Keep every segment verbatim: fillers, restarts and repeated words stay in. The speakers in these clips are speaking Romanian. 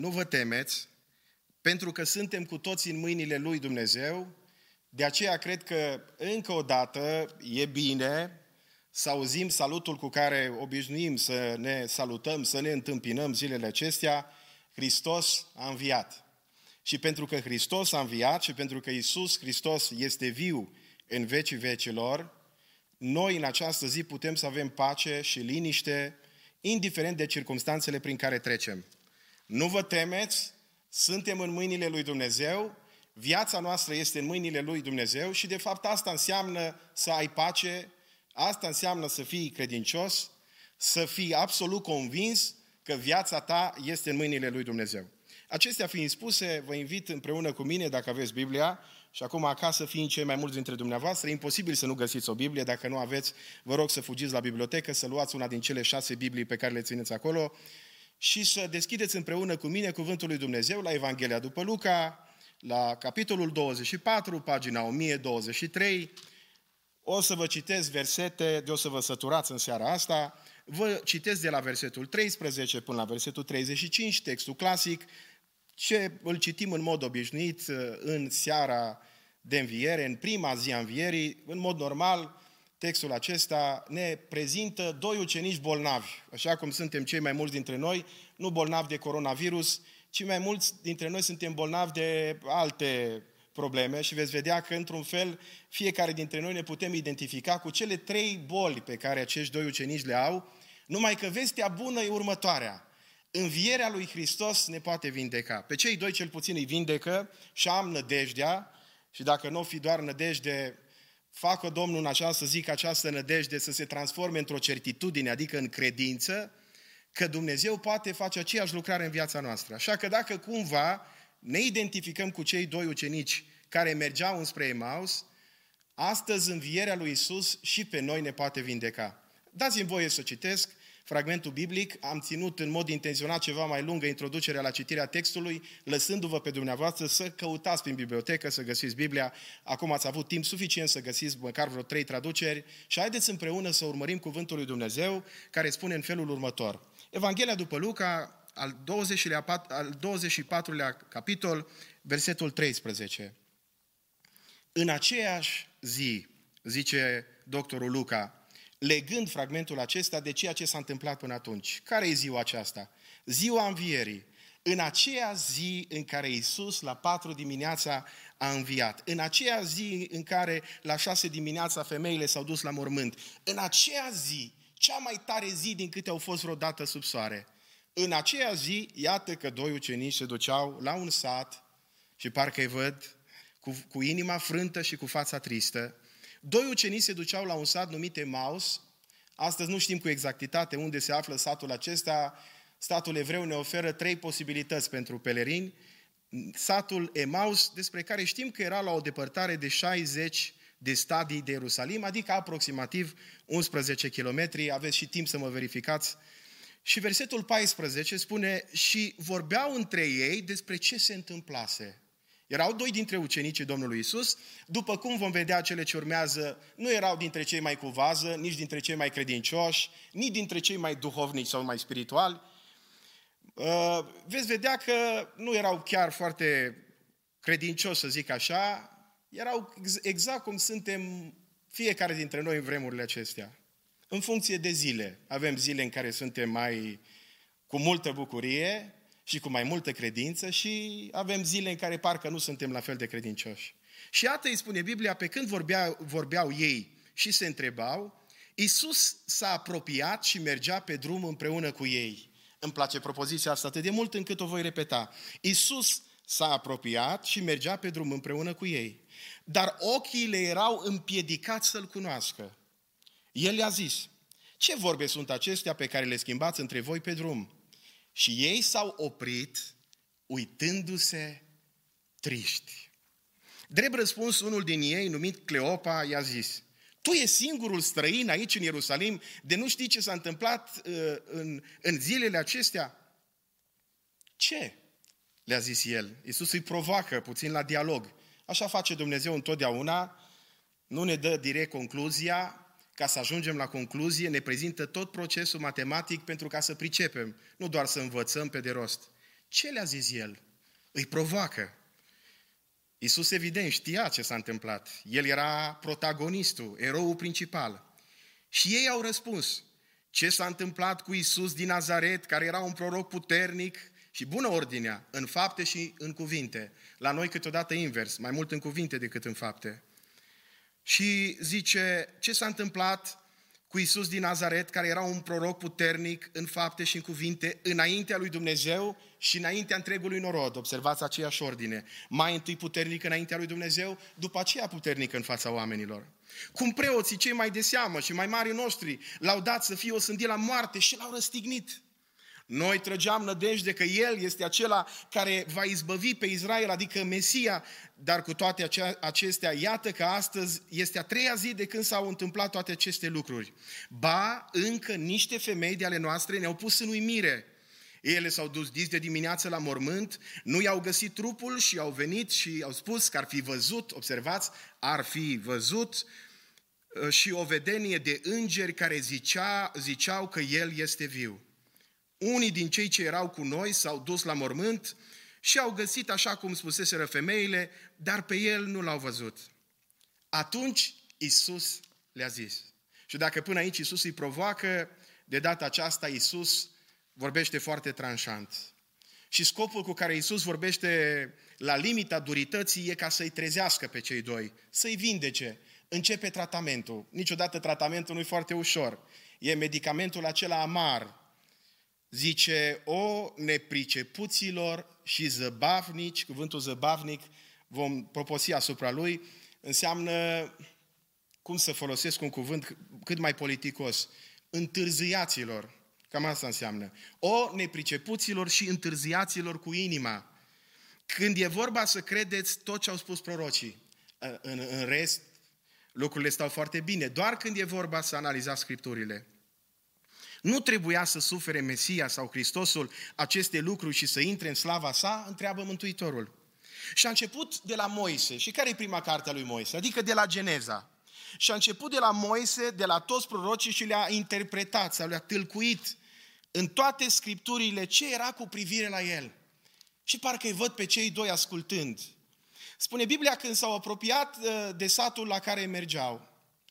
nu vă temeți, pentru că suntem cu toții în mâinile lui Dumnezeu. De aceea cred că încă o dată e bine să auzim salutul cu care obișnuim să ne salutăm, să ne întâmpinăm zilele acestea: Hristos a înviat. Și pentru că Hristos a înviat și pentru că Iisus Hristos este viu în vecii vecilor, noi în această zi putem să avem pace și liniște, indiferent de circumstanțele prin care trecem. Nu vă temeți, suntem în mâinile lui Dumnezeu, viața noastră este în mâinile lui Dumnezeu și de fapt asta înseamnă să ai pace, asta înseamnă să fii credincios, să fii absolut convins că viața ta este în mâinile lui Dumnezeu. Acestea fiind spuse, vă invit împreună cu mine, dacă aveți Biblia, și acum acasă fiind cei mai mulți dintre dumneavoastră, e imposibil să nu găsiți o Biblie. Dacă nu aveți, vă rog să fugiți la bibliotecă, să luați una din cele șase Biblii pe care le țineți acolo și să deschideți împreună cu mine Cuvântul lui Dumnezeu la Evanghelia după Luca, la capitolul douăzeci și patru, pagina o mie douăzeci și trei. O să vă citesc versete, de o să vă săturați în seara asta. Vă citesc de la versetul treisprezece până la versetul treizeci și cinci, textul clasic, ce îl citim în mod obișnuit în seara de înviere, în prima zi a învierii. În mod normal, textul acesta ne prezintă doi ucenici bolnavi, așa cum suntem cei mai mulți dintre noi, nu bolnavi de coronavirus, ci mai mulți dintre noi suntem bolnavi de alte probleme și veți vedea că, într-un fel, fiecare dintre noi ne putem identifica cu cele trei boli pe care acești doi ucenici le au, numai că vestea bună e următoarea: învierea lui Hristos ne poate vindeca. Pe cei doi cel puțin îi vindecă și am nădejdea, și dacă nu o fi doar nădejde, facă Domnul în această zi ca această nădejde să se transforme într-o certitudine, adică în credință, că Dumnezeu poate face aceeași lucrare în viața noastră. Așa că dacă cumva ne identificăm cu cei doi ucenici care mergeau înspre Emaus, astăzi învierea lui Iisus și pe noi ne poate vindeca. Dați-mi voie să citesc fragmentul biblic. Am ținut în mod intenționat ceva mai lungă introducerea la citirea textului, lăsându-vă pe dumneavoastră să căutați prin bibliotecă, să găsiți Biblia. Acum ați avut timp suficient să găsiți măcar vreo trei traduceri și haideți împreună să urmărim cuvântul lui Dumnezeu, care spune în felul următor. Evanghelia după Luca, al douăzeci și patrulea capitol, versetul treisprezece. În aceeași zi, zice doctorul Luca, legând fragmentul acesta de ceea ce s-a întâmplat până atunci. Care e ziua aceasta? Ziua învierii. În aceea zi în care Iisus la patru dimineața a înviat. În aceea zi în care la șase dimineața femeile s-au dus la mormânt. În aceea zi, cea mai tare zi din câte au fost vreodată sub soare. În aceea zi, iată că doi ucenici se duceau la un sat și parcă-i văd cu, cu inima frântă și cu fața tristă. Doi ucenici se duceau la un sat numit Emaus. Astăzi nu știm cu exactitate unde se află satul acesta. Statul evreu ne oferă trei posibilități pentru pelerini. Satul Emaus, despre care știm că era la o depărtare de șaizeci de stadii de Ierusalim, adică aproximativ unsprezece kilometri. Aveți și timp să mă verificați. Și versetul paisprezece spune: și vorbeau între ei despre ce se întâmplase. Erau doi dintre ucenicii Domnului Iisus, după cum vom vedea cele ce urmează, nu erau dintre cei mai cu vază, nici dintre cei mai credincioși, nici dintre cei mai duhovnici sau mai spirituali. Veți vedea că nu erau chiar foarte credincioși, să zic așa, erau exact cum suntem fiecare dintre noi în vremurile acestea. În funcție de zile. Avem zile în care suntem mai cu multă bucurie și cu mai multă credință și avem zile în care parcă nu suntem la fel de credincioși. Și iată, îi spune Biblia, pe când vorbea, vorbeau ei și se întrebau, Iisus s-a apropiat și mergea pe drum împreună cu ei. Îmi place propoziția asta atât de mult încât o voi repeta. Iisus s-a apropiat și mergea pe drum împreună cu ei. Dar ochii le erau împiedicați să-L cunoască. El le-a zis: ce vorbe sunt acestea pe care le schimbați între voi pe drum? Și ei s-au oprit, uitându-se triști. Drept răspuns, unul din ei, numit Cleopa, i-a zis: tu ești singurul străin aici în Ierusalim, de nu știi ce s-a întâmplat uh, în, în zilele acestea? Ce? Le-a zis el. Iisus îi provoacă puțin la dialog. Așa face Dumnezeu întotdeauna, nu ne dă direct concluzia. Ca să ajungem la concluzie, ne prezintă tot procesul matematic pentru ca să pricepem, nu doar să învățăm pe de rost. Ce le-a zis el? Îi provoacă. Iisus evident știa ce s-a întâmplat. El era protagonistul, eroul principal. Și ei au răspuns. Ce s-a întâmplat cu Iisus din Nazaret, care era un proroc puternic și bună ordinea, în fapte și în cuvinte. La noi câteodată invers, mai mult în cuvinte decât în fapte. Și zice, ce s-a întâmplat cu Iisus din Nazaret, care era un proroc puternic în fapte și în cuvinte, înaintea lui Dumnezeu și înaintea întregului norod. Observați aceeași ordine. Mai întâi puternic înaintea lui Dumnezeu, după aceea puternic în fața oamenilor. Cum preoții cei mai de seamă și mai mari noștri l-au dat să fie osândit la moarte și l-au răstignit. Noi trăgeam nădejde că El este acela care va izbăvi pe Israel, adică Mesia, dar cu toate acestea, iată că astăzi este a treia zi de când s-au întâmplat toate aceste lucruri. Ba, încă niște femei de ale noastre ne-au pus în uimire. Ele s-au dus dis de dimineață la mormânt, nu i-au găsit trupul și au venit și au spus că ar fi văzut, observați, ar fi văzut și o vedenie de îngeri care zicea, ziceau că El este viu. Unii din cei ce erau cu noi s-au dus la mormânt și au găsit așa cum spuseseră femeile, dar pe El nu l-au văzut. Atunci Iisus le-a zis. Și dacă până aici Iisus îi provoacă, de data aceasta Iisus vorbește foarte tranșant. Și scopul cu care Iisus vorbește la limita durității e ca să-i trezească pe cei doi, să-i vindece. Începe tratamentul. Niciodată tratamentul nu e foarte ușor. E medicamentul acela amar. Zice, o nepricepuților și zăbavnici, cuvântul zăbavnic, vom proposi asupra lui, înseamnă, cum să folosesc un cuvânt cât mai politicos, întârziaților, cam asta înseamnă. O nepricepuților și întârziaților cu inima. Când e vorba să credeți tot ce au spus prorocii, în, în rest, lucrurile stau foarte bine. Doar când e vorba să analizați Scripturile. Nu trebuia să sufere Mesia sau Hristosul aceste lucruri și să intre în slava sa? Întreabă Mântuitorul. Și a început de la Moise. Și care e prima carte a lui Moise? Adică de la Geneza. Și a început de la Moise, de la toți prorocii și le-a interpretat sau le-a tâlcuit în toate Scripturile ce era cu privire la el. Și parcă îi văd pe cei doi ascultând. Spune Biblia, când s-au apropiat de satul la care mergeau,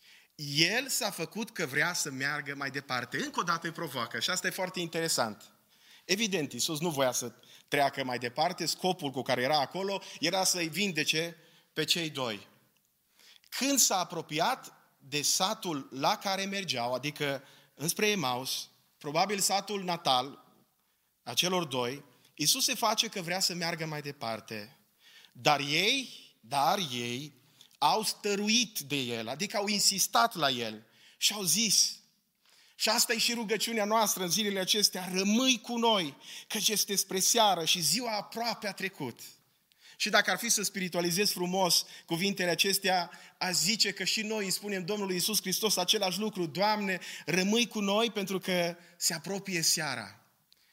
el s-a făcut că vrea să meargă mai departe. Încă o dată îi provoacă și asta e foarte interesant. Evident, Iisus nu voia să treacă mai departe, scopul cu care era acolo era să-i vindece pe cei doi. Când s-a apropiat de satul la care mergeau, adică înspre Emaus, probabil satul natal a celor doi, Iisus se face că vrea să meargă mai departe. Dar ei, dar ei, au stăruit de el, adică au insistat la el și au zis, și asta e și rugăciunea noastră în zilele acestea, rămâi cu noi, căci este spre seară și ziua aproape a trecut. Și dacă ar fi să spiritualizez frumos cuvintele acestea, aș zice că și noi îi spunem Domnului Iisus Hristos același lucru, Doamne, rămâi cu noi pentru că se apropie seara.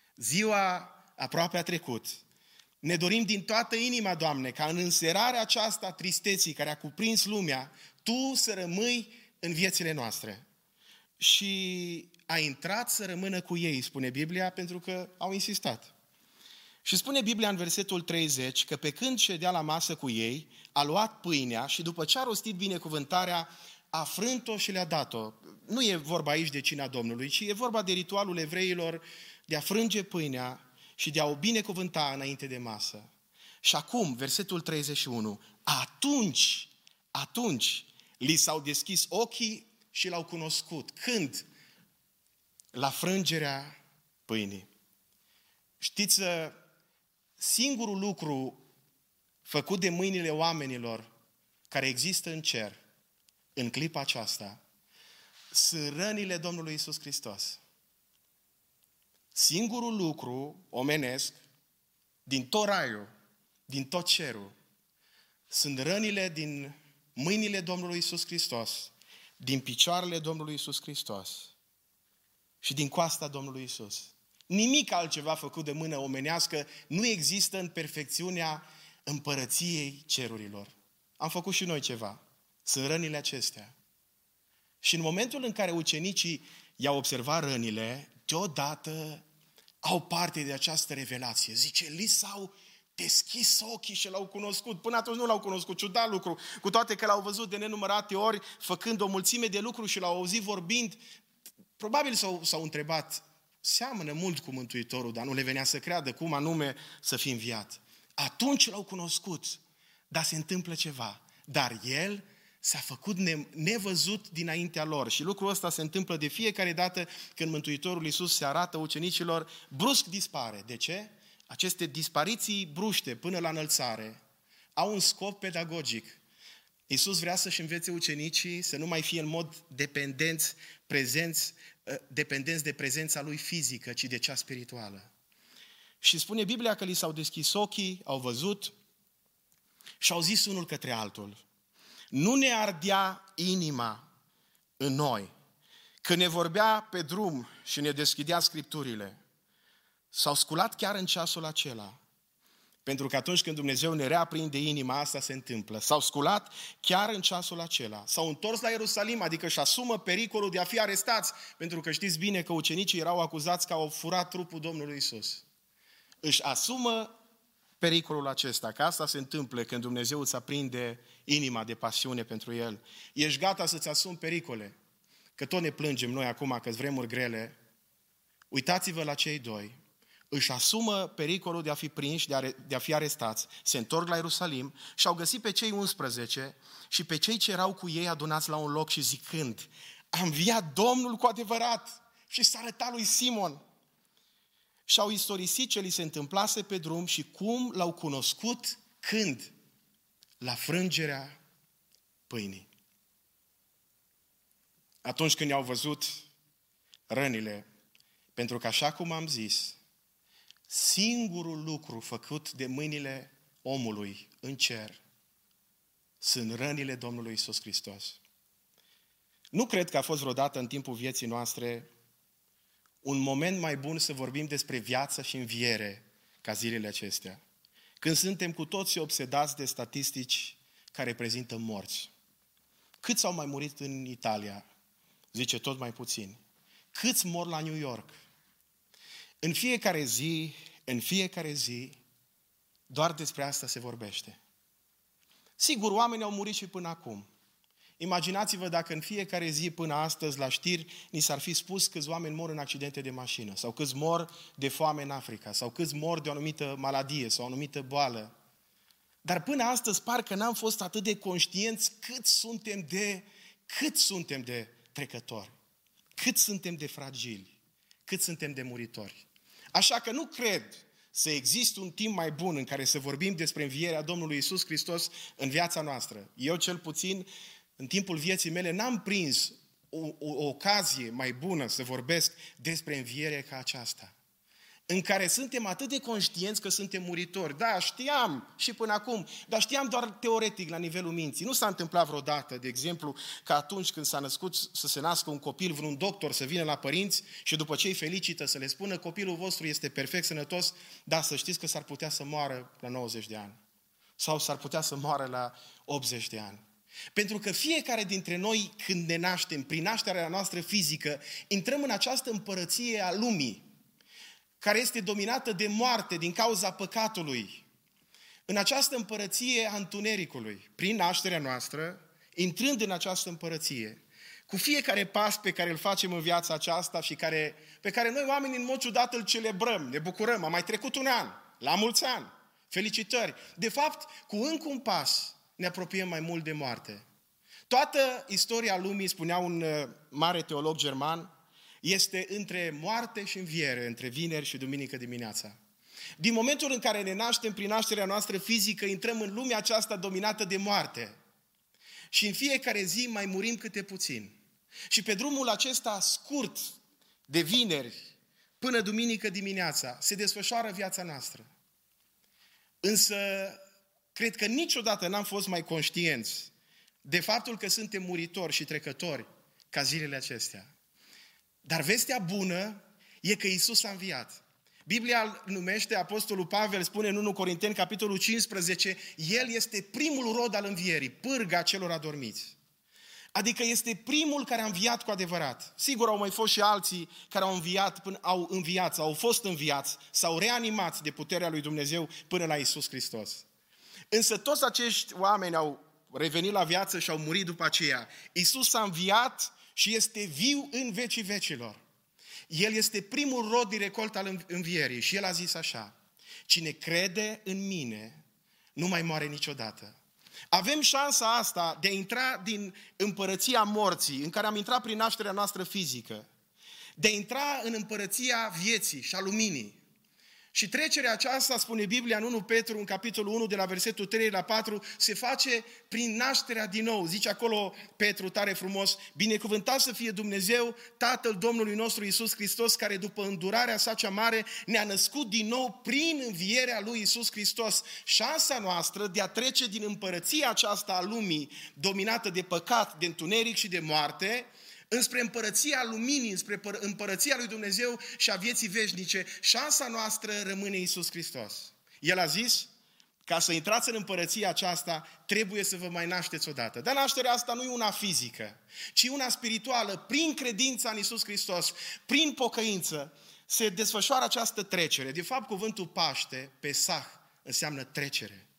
Ziua aproape a trecut. Ne dorim din toată inima, Doamne, ca în înserarea aceasta tristeții care a cuprins lumea, Tu să rămâi în viețile noastre. Și a intrat să rămână cu ei, spune Biblia, pentru că au insistat. Și spune Biblia în versetul treizeci că pe când ședea la masă cu ei, a luat pâinea și după ce a rostit binecuvântarea, a frânt-o și le-a dat-o. Nu e vorba aici de cina Domnului, ci e vorba de ritualul evreilor de a frânge pâinea și de a o binecuvânta înainte de masă. Și acum, versetul treizeci și unu, atunci, atunci, li s-au deschis ochii și l-au cunoscut. Când? La frângerea pâinii. Știți, singurul lucru făcut de mâinile oamenilor care există în cer, în clipa aceasta, sunt rănile Domnului Iisus Hristos. Singurul lucru omenesc din tot raiul, din tot cerul, sunt rănile din mâinile Domnului Iisus Hristos, din picioarele Domnului Iisus Hristos și din coasta Domnului Iisus. Nimic altceva făcut de mână omenească nu există în perfecțiunea împărăției cerurilor. Am făcut și noi ceva. Sunt rănile acestea. Și în momentul în care ucenicii i-au observat rănile, deodată au parte de această revelație. Zice, li s-au deschis ochii și l-au cunoscut. Până atunci nu l-au cunoscut, ciudat lucru. Cu toate că l-au văzut de nenumărate ori, făcând o mulțime de lucruri și l-au auzit vorbind, probabil s-au, s-au întrebat, seamănă mult cu Mântuitorul, dar nu le venea să creadă cum anume să fie înviat. Atunci l-au cunoscut, dar se întâmplă ceva. Dar el s-a făcut nevăzut dinaintea lor. Și lucrul ăsta se întâmplă de fiecare dată când Mântuitorul Iisus se arată ucenicilor, brusc dispare. De ce? Aceste dispariții bruște până la înălțare au un scop pedagogic. Iisus vrea să-și învețe ucenicii să nu mai fie în mod dependenți, prezenți, dependenți de prezența lui fizică, ci de cea spirituală. Și spune Biblia că li s-au deschis ochii, au văzut și au zis unul către altul, nu ne ardea inima în noi când ne vorbea pe drum și ne deschidea Scripturile. S-au sculat chiar în ceasul acela. Pentru că atunci când Dumnezeu ne reaprinde inima, asta se întâmplă. S-au sculat chiar în ceasul acela. S-au întors la Ierusalim, adică își asumă pericolul de a fi arestați. Pentru că știți bine că ucenicii erau acuzați că au furat trupul Domnului Iisus. Își asumă pericolul acesta, că asta se întâmplă când Dumnezeu îți aprinde inima de pasiune pentru El. Ești gata să-ți asumi pericole. Că tot ne plângem noi acum că-s vremuri grele. Uitați-vă la cei doi. Își asumă pericolul de a fi prinși, de a, de a fi arestați, se întorc la Ierusalim și au găsit pe cei unsprezece și pe cei ce erau cu ei adunați la un loc și zicând, a înviat Domnul cu adevărat și s-a arătat lui Simon. Și au istorisit ce li se întâmplase pe drum și cum l-au cunoscut când? La frângerea pâinii. Atunci când i-au văzut rănile, pentru că așa cum am zis, singurul lucru făcut de mâinile omului în cer sunt rănile Domnului Iisus Hristos. Nu cred că a fost vreodată în timpul vieții noastre un moment mai bun să vorbim despre viață și înviere ca zilele acestea. Când suntem cu toții obsedați de statistici care prezintă morți. Câți au mai murit în Italia? Zice tot mai puțini. Câți mor la New York? În fiecare zi, în fiecare zi, doar despre asta se vorbește. Sigur, oamenii au murit și până acum. Imaginați-vă dacă în fiecare zi până astăzi la știri ni s-ar fi spus câți oameni mor în accidente de mașină, sau câți mor de foame în Africa, sau câți mor de o anumită maladie sau o anumită boală. Dar până astăzi parcă n-am fost atât de conștienți cât suntem de, cât suntem de trecători, cât suntem de fragili, cât suntem de muritori. Așa că nu cred să existe un timp mai bun în care să vorbim despre învierea Domnului Iisus Hristos în viața noastră. Eu cel puțin, în timpul vieții mele, n-am prins o, o, o ocazie mai bună să vorbesc despre înviere ca aceasta, în care suntem atât de conștienți că suntem muritori. Da, știam și până acum, dar știam doar teoretic la nivelul minții. Nu s-a întâmplat vreodată, de exemplu, că atunci când s-a născut să se nască un copil, vreun doctor să vină la părinți și după ce îi felicită să le spună copilul vostru este perfect sănătos, dar să știți că s-ar putea să moară la nouăzeci de ani. Sau s-ar putea să moară la optzeci de ani. Pentru că fiecare dintre noi, când ne naștem, prin nașterea noastră fizică, intrăm în această împărăție a lumii, care este dominată de moarte din cauza păcatului. În această împărăție a întunericului, prin nașterea noastră, intrând în această împărăție, cu fiecare pas pe care îl facem în viața aceasta și care, pe care noi oamenii în mod ciudat îl celebrăm, ne bucurăm, a mai trecut un an, la mulți ani, felicitări. De fapt, cu încă un pas ne apropiem mai mult de moarte. Toată istoria lumii, spunea un mare teolog german, este între moarte și înviere, între vineri și duminică dimineața. Din momentul în care ne naștem prin nașterea noastră fizică, intrăm în lumea aceasta dominată de moarte. Și în fiecare zi mai murim câte puțin. Și pe drumul acesta scurt, de vineri până duminică dimineața, se desfășoară viața noastră. Însă, cred că niciodată n-am fost mai conștienți de faptul că suntem muritori și trecători ca zilele acestea. Dar vestea bună e că Iisus a înviat. Biblia îl numește, Apostolul Pavel spune în întâi Corinteni, capitolul cincisprezece, El este primul rod al învierii, pârga celor adormiți. Adică este primul care a înviat cu adevărat. Sigur, au mai fost și alții care au înviat, până au înviat, au fost înviați, s-au reanimați de puterea lui Dumnezeu până la Iisus Hristos. Însă toți acești oameni au revenit la viață și au murit după aceea. Iisus a înviat și este viu în vecii vecilor. El este primul rod din recolta al învierii și El a zis așa: cine crede în mine nu mai moare niciodată. Avem șansa asta de a intra din împărăția morții, în care am intrat prin nașterea noastră fizică, de a intra în împărăția vieții și a luminii. Și trecerea aceasta, spune Biblia în unu Petru, în capitolul unu, de la versetul trei la patru, se face prin nașterea din nou. Zice acolo Petru tare frumos: binecuvântat să fie Dumnezeu, Tatăl Domnului nostru Iisus Hristos, care după îndurarea sa cea mare ne-a născut din nou prin învierea lui Iisus Hristos. Șansa noastră de a trece din împărăția aceasta a lumii, dominată de păcat, de întuneric și de moarte, înspre împărăția luminii, înspre împărăția lui Dumnezeu și a vieții veșnice, șansa noastră rămâne Iisus Hristos. El a zis: ca să intrați în împărăția aceasta, trebuie să vă mai nașteți odată. Dar nașterea asta nu e una fizică, ci una spirituală. Prin credința în Iisus Hristos, prin pocăință, se desfășoară această trecere. De fapt, cuvântul Paște, Pesach, înseamnă trecere.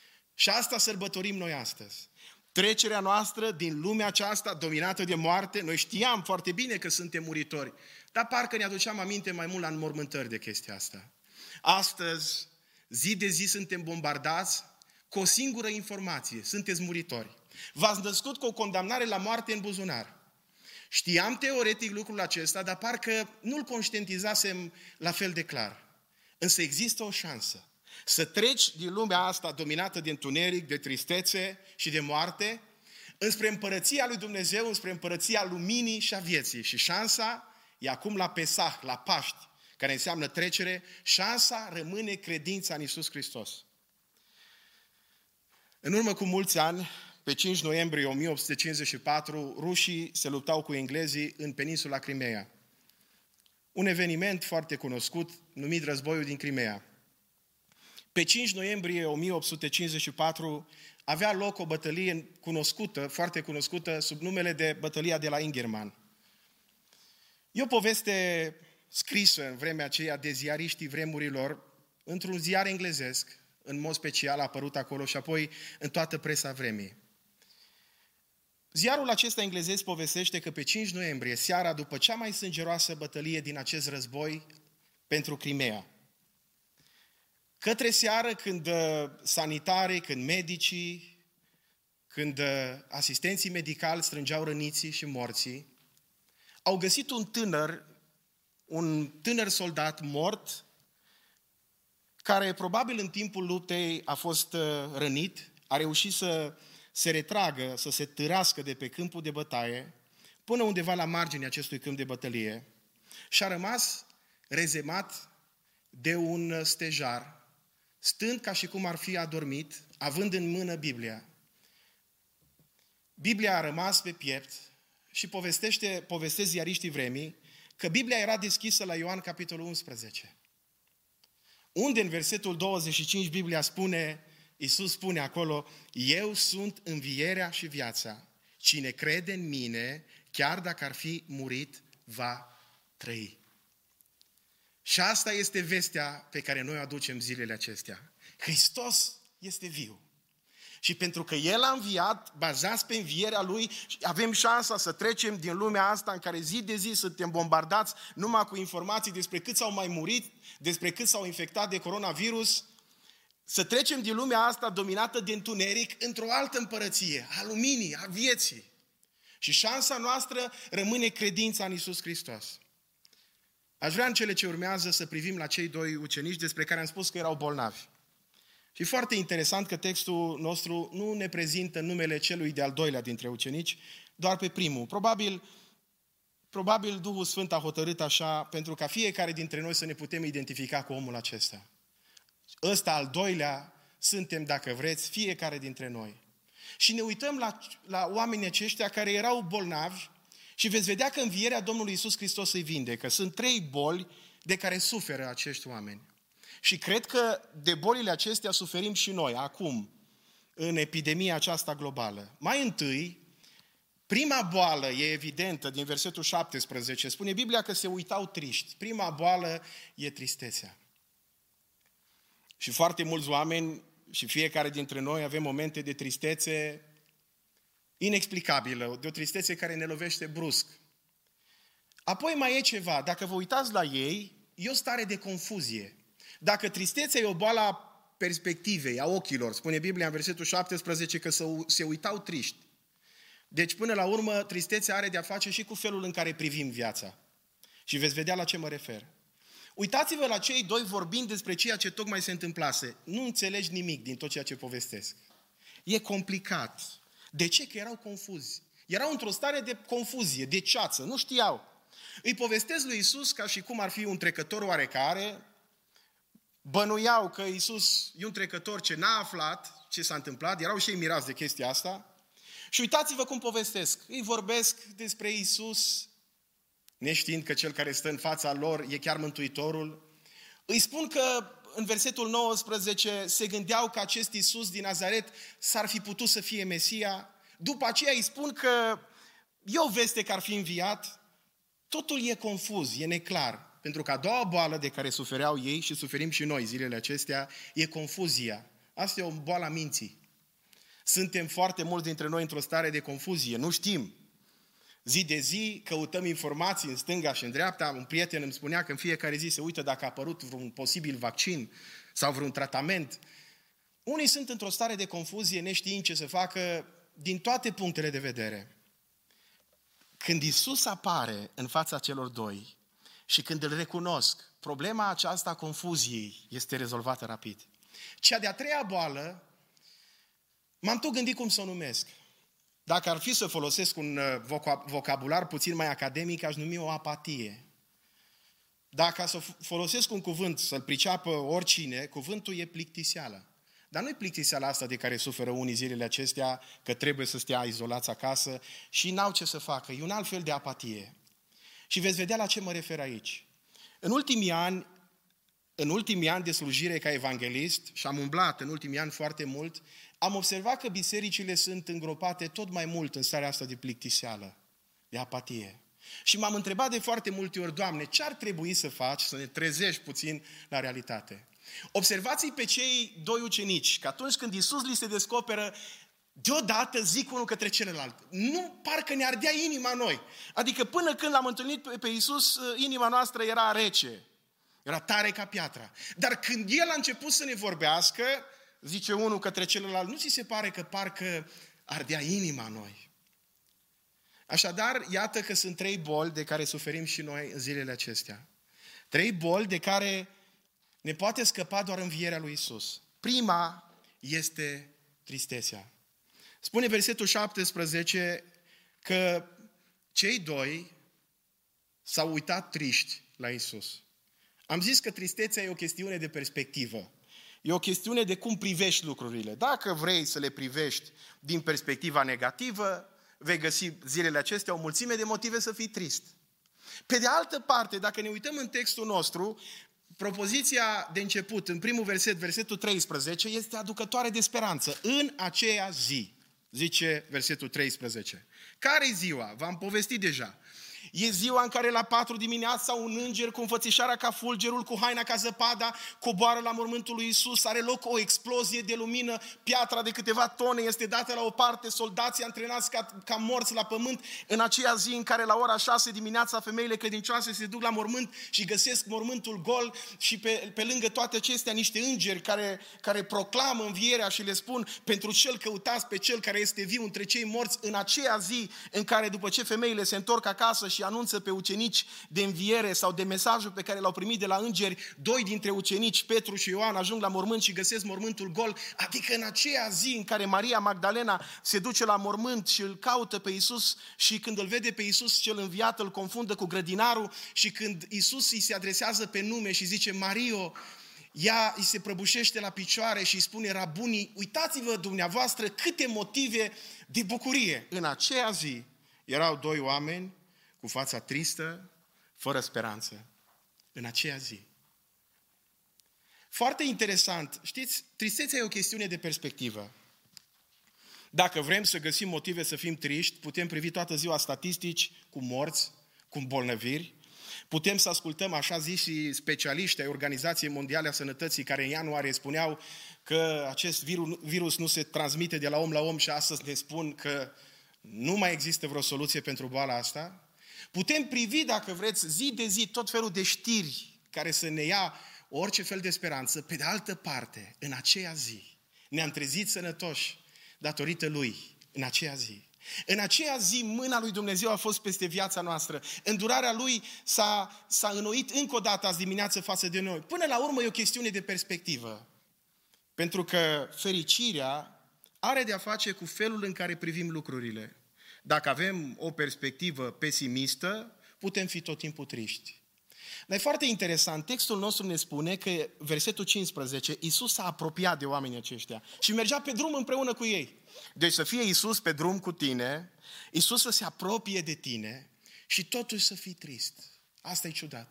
Și asta sărbătorim noi astăzi. Trecerea noastră din lumea aceasta dominată de moarte. Noi știam foarte bine că suntem muritori, dar parcă ne aduceam aminte mai mult la înmormântări de chestia asta. Astăzi, zi de zi, suntem bombardați cu o singură informație: sunteți muritori. V-ați născut cu o condamnare la moarte în buzunar. Știam teoretic lucrul acesta, dar parcă nu-l conștientizasem la fel de clar. Însă există o șansă să treci din lumea asta dominată de întuneric, de tristețe și de moarte, înspre împărăția lui Dumnezeu, înspre împărăția luminii și a vieții. Și șansa e acum la Pesach, la Paști, care înseamnă trecere. Șansa rămâne credința în Iisus Hristos. În urmă cu mulți ani, pe cinci noiembrie o mie opt sute cincizeci și patru, rușii se luptau cu englezii în peninsula Crimea. Un eveniment foarte cunoscut, numit Războiul din Crimea. Pe cinci noiembrie o mie opt sute cincizeci și patru avea loc o bătălie cunoscută, foarte cunoscută, sub numele de Bătălia de la Ingerman. E o poveste scrisă în vremea aceea de ziariștii vremurilor, într-un ziar englezesc, în mod special a apărut acolo și apoi în toată presa vremii. Ziarul acesta englezesc povestește că pe cinci noiembrie, seara după cea mai sângeroasă bătălie din acest război pentru Crimea, către seară, când sanitarii, când medicii, când asistenții medicali strângeau răniții și morții, au găsit un tânăr, un tânăr soldat mort, care probabil în timpul luptei a fost rănit, a reușit să se retragă, să se târască de pe câmpul de bătaie, până undeva la marginea acestui câmp de bătălie, și a rămas rezemat de un stejar, stând ca și cum ar fi adormit, având în mână Biblia. Biblia a rămas pe piept și povestește, povestesc ziariștii vremii că Biblia era deschisă la Ioan, capitolul unsprezece. Unde în versetul douăzeci și cinci Biblia spune, Iisus spune acolo: eu sunt învierea și viața. Cine crede în mine, chiar dacă ar fi murit, va trăi. Și asta este vestea pe care noi o aducem zilele acestea. Hristos este viu. Și pentru că El a înviat, bazați pe învierea Lui, avem șansa să trecem din lumea asta în care zi de zi suntem bombardați numai cu informații despre cât s-au mai murit, despre cât s-au infectat de coronavirus, să trecem din lumea asta dominată de întuneric într-o altă împărăție, a luminii, a vieții. Și șansa noastră rămâne credința în Iisus Hristos. Aș vrea în cele ce urmează să privim la cei doi ucenici despre care am spus că erau bolnavi. Și foarte interesant că textul nostru nu ne prezintă numele celui de-al doilea dintre ucenici, doar pe primul. Probabil, probabil Duhul Sfânt a hotărât așa pentru ca fiecare dintre noi să ne putem identifica cu omul acesta. Ăsta al doilea suntem, dacă vreți, fiecare dintre noi. Și ne uităm la, la oamenii aceștia care erau bolnavi și veți vedea că învierea Domnului Iisus Hristos îi vindecă. Sunt trei boli de care suferă acești oameni. Și cred că de bolile acestea suferim și noi, acum, în epidemia aceasta globală. Mai întâi, Prima boală e evidentă din versetul șaptesprezece. Spune Biblia că se uitau triști. Prima boală e tristețea. Și foarte mulți oameni și fiecare dintre noi avem momente de tristețe inexplicabilă, de o tristețe care ne lovește brusc. Apoi mai e ceva, dacă vă uitați la ei, e o stare de confuzie. Dacă tristețea e o boală a perspectivei, a ochilor, spune Biblia în versetul șaptesprezece că se uitau triști. Deci până la urmă tristețea are de-a face și cu felul în care privim viața. Și veți vedea la ce mă refer. Uitați-vă la cei doi vorbind despre ceea ce tocmai se întâmplase. Nu înțelegi nimic din tot ceea ce povestesc. E complicat. De ce? Că erau confuzi. Erau într-o stare de confuzie, de ceață, nu știau. Îi povestesc lui Iisus ca și cum ar fi un trecător oarecare. Bănuiau că Iisus e un trecător ce n-a aflat ce s-a întâmplat. Erau și ei mirați de chestia asta. Și uitați-vă cum povestesc. Îi vorbesc despre Iisus, neștiind că cel care stă în fața lor e chiar Mântuitorul. Îi spun că în versetul nouăsprezece se gândeau că acest Iisus din Nazaret s-ar fi putut să fie Mesia. După aceea îi spun că e o veste că ar fi înviat. Totul e confuz, e neclar. Pentru că a doua boală de care sufereau ei și suferim și noi zilele acestea e confuzia. Asta e o boală a minții. Suntem foarte mulți dintre noi într-o stare de confuzie, nu știm. Zi de zi căutăm informații în stânga și în dreapta. Un prieten îmi spunea că în fiecare zi se uită dacă a apărut vreun posibil vaccin sau vreun tratament. Unii sunt într-o stare de confuzie, neștiind ce să facă din toate punctele de vedere. Când Iisus apare în fața celor doi și când îl recunosc, problema aceasta a confuziei este rezolvată rapid. Cea de-a treia boală, m-am tot gândit cum să o numesc. Dacă ar fi să folosesc un vocabular puțin mai academic, aș numi o apatie. Dacă să folosesc un cuvânt, să-l priceapă oricine, cuvântul e plictiseală. Dar nu e plictiseala asta de care suferă unii zilele acestea, că trebuie să stea izolați acasă și n-au ce să facă. E un alt fel de apatie. Și veți vedea la ce mă refer aici. În ultimii ani, în ultimii ani de slujire ca evanghelist, și am umblat în ultimii ani foarte mult, am observat că bisericile sunt îngropate tot mai mult în starea asta de plictiseală, de apatie. Și m-am întrebat de foarte multe ori, Doamne, ce ar trebui să faci să ne trezești puțin la realitate? Observați-i pe cei doi ucenici, că atunci când Iisus li se descoperă, deodată zic unul către celălalt. Nu, parcă ne ardea inima noi. Adică până când l-am întâlnit pe Iisus, inima noastră era rece. Era tare ca piatra. Dar când El a început să ne vorbească, zice unul către celălalt, nu ți se pare că parcă ardea inima noi? Așadar, iată că sunt trei boli de care suferim și noi în zilele acestea. Trei boli de care ne poate scăpa doar învierea lui Iisus. Prima este tristețea. Spune versetul șaptesprezece că cei doi s-au uitat triști la Iisus. Am zis că tristețea e o chestiune de perspectivă. E o chestiune de cum privești lucrurile. Dacă vrei să le privești din perspectiva negativă, vei găsi zilele acestea o mulțime de motive să fii trist. Pe de altă parte, dacă ne uităm în textul nostru, propoziția de început, în primul verset, versetul treisprezece, este aducătoare de speranță. În aceea zi, zice versetul treisprezece. Care-i ziua? V-am povestit deja. E ziua în care la patru dimineața un înger cu înfățișarea ca fulgerul, cu haina ca zăpada, coboară la mormântul lui Iisus, are loc o explozie de lumină, piatra de câteva tone este dată la o parte, soldații antrenați ca, ca morți la pământ. În aceea zi în care la ora șase dimineața femeile credincioase se duc la mormânt și găsesc mormântul gol și pe, pe lângă toate acestea niște îngeri care, care proclamă învierea și le spun pentru cel căutați pe cel care este viu între cei morți. În aceea zi în care după ce femeile se întorc acasă și anunță pe ucenici de înviere sau de mesajul pe care l-au primit de la îngeri, doi dintre ucenici, Petru și Ioan, ajung la mormânt și găsesc mormântul gol, adică în aceea zi în care Maria Magdalena se duce la mormânt și îl caută pe Iisus și când îl vede pe Iisus cel înviat îl confundă cu grădinarul și când Iisus îi se adresează pe nume și zice Mario, ea îi se prăbușește la picioare și îi spune Rabunii, uitați-vă dumneavoastră câte motive de bucurie. În aceea zi erau doi oameni cu fața tristă, fără speranță, în aceea zi. Foarte interesant, știți, tristețea e o chestiune de perspectivă. Dacă vrem să găsim motive să fim triști, putem privi toată ziua statistici cu morți, cu îmbolnăviri. Putem să ascultăm așa zis și specialiști ai Organizației Mondiale a Sănătății care în ianuarie spuneau că acest virus nu se transmite de la om la om și astăzi ne spun că nu mai există vreo soluție pentru boala asta. Putem privi, dacă vreți, zi de zi tot felul de știri care să ne ia orice fel de speranță. Pe de altă parte, în aceea zi, ne-am trezit sănătoși datorită Lui, în aceea zi. În aceea zi, mâna lui Dumnezeu a fost peste viața noastră. Îndurarea Lui s-a, s-a înnoit încă o dată azi dimineață față de noi. Până la urmă e o chestiune de perspectivă. Pentru că fericirea are de-a face cu felul în care privim lucrurile. Dacă avem o perspectivă pesimistă, putem fi tot timpul triști. Dar e foarte interesant, textul nostru ne spune că, versetul cincisprezece, Iisus s-a apropiat de oamenii aceștia și mergea pe drum împreună cu ei. Deci să fie Iisus pe drum cu tine, Iisus să se apropie de tine și totuși să fii trist. Asta e ciudat.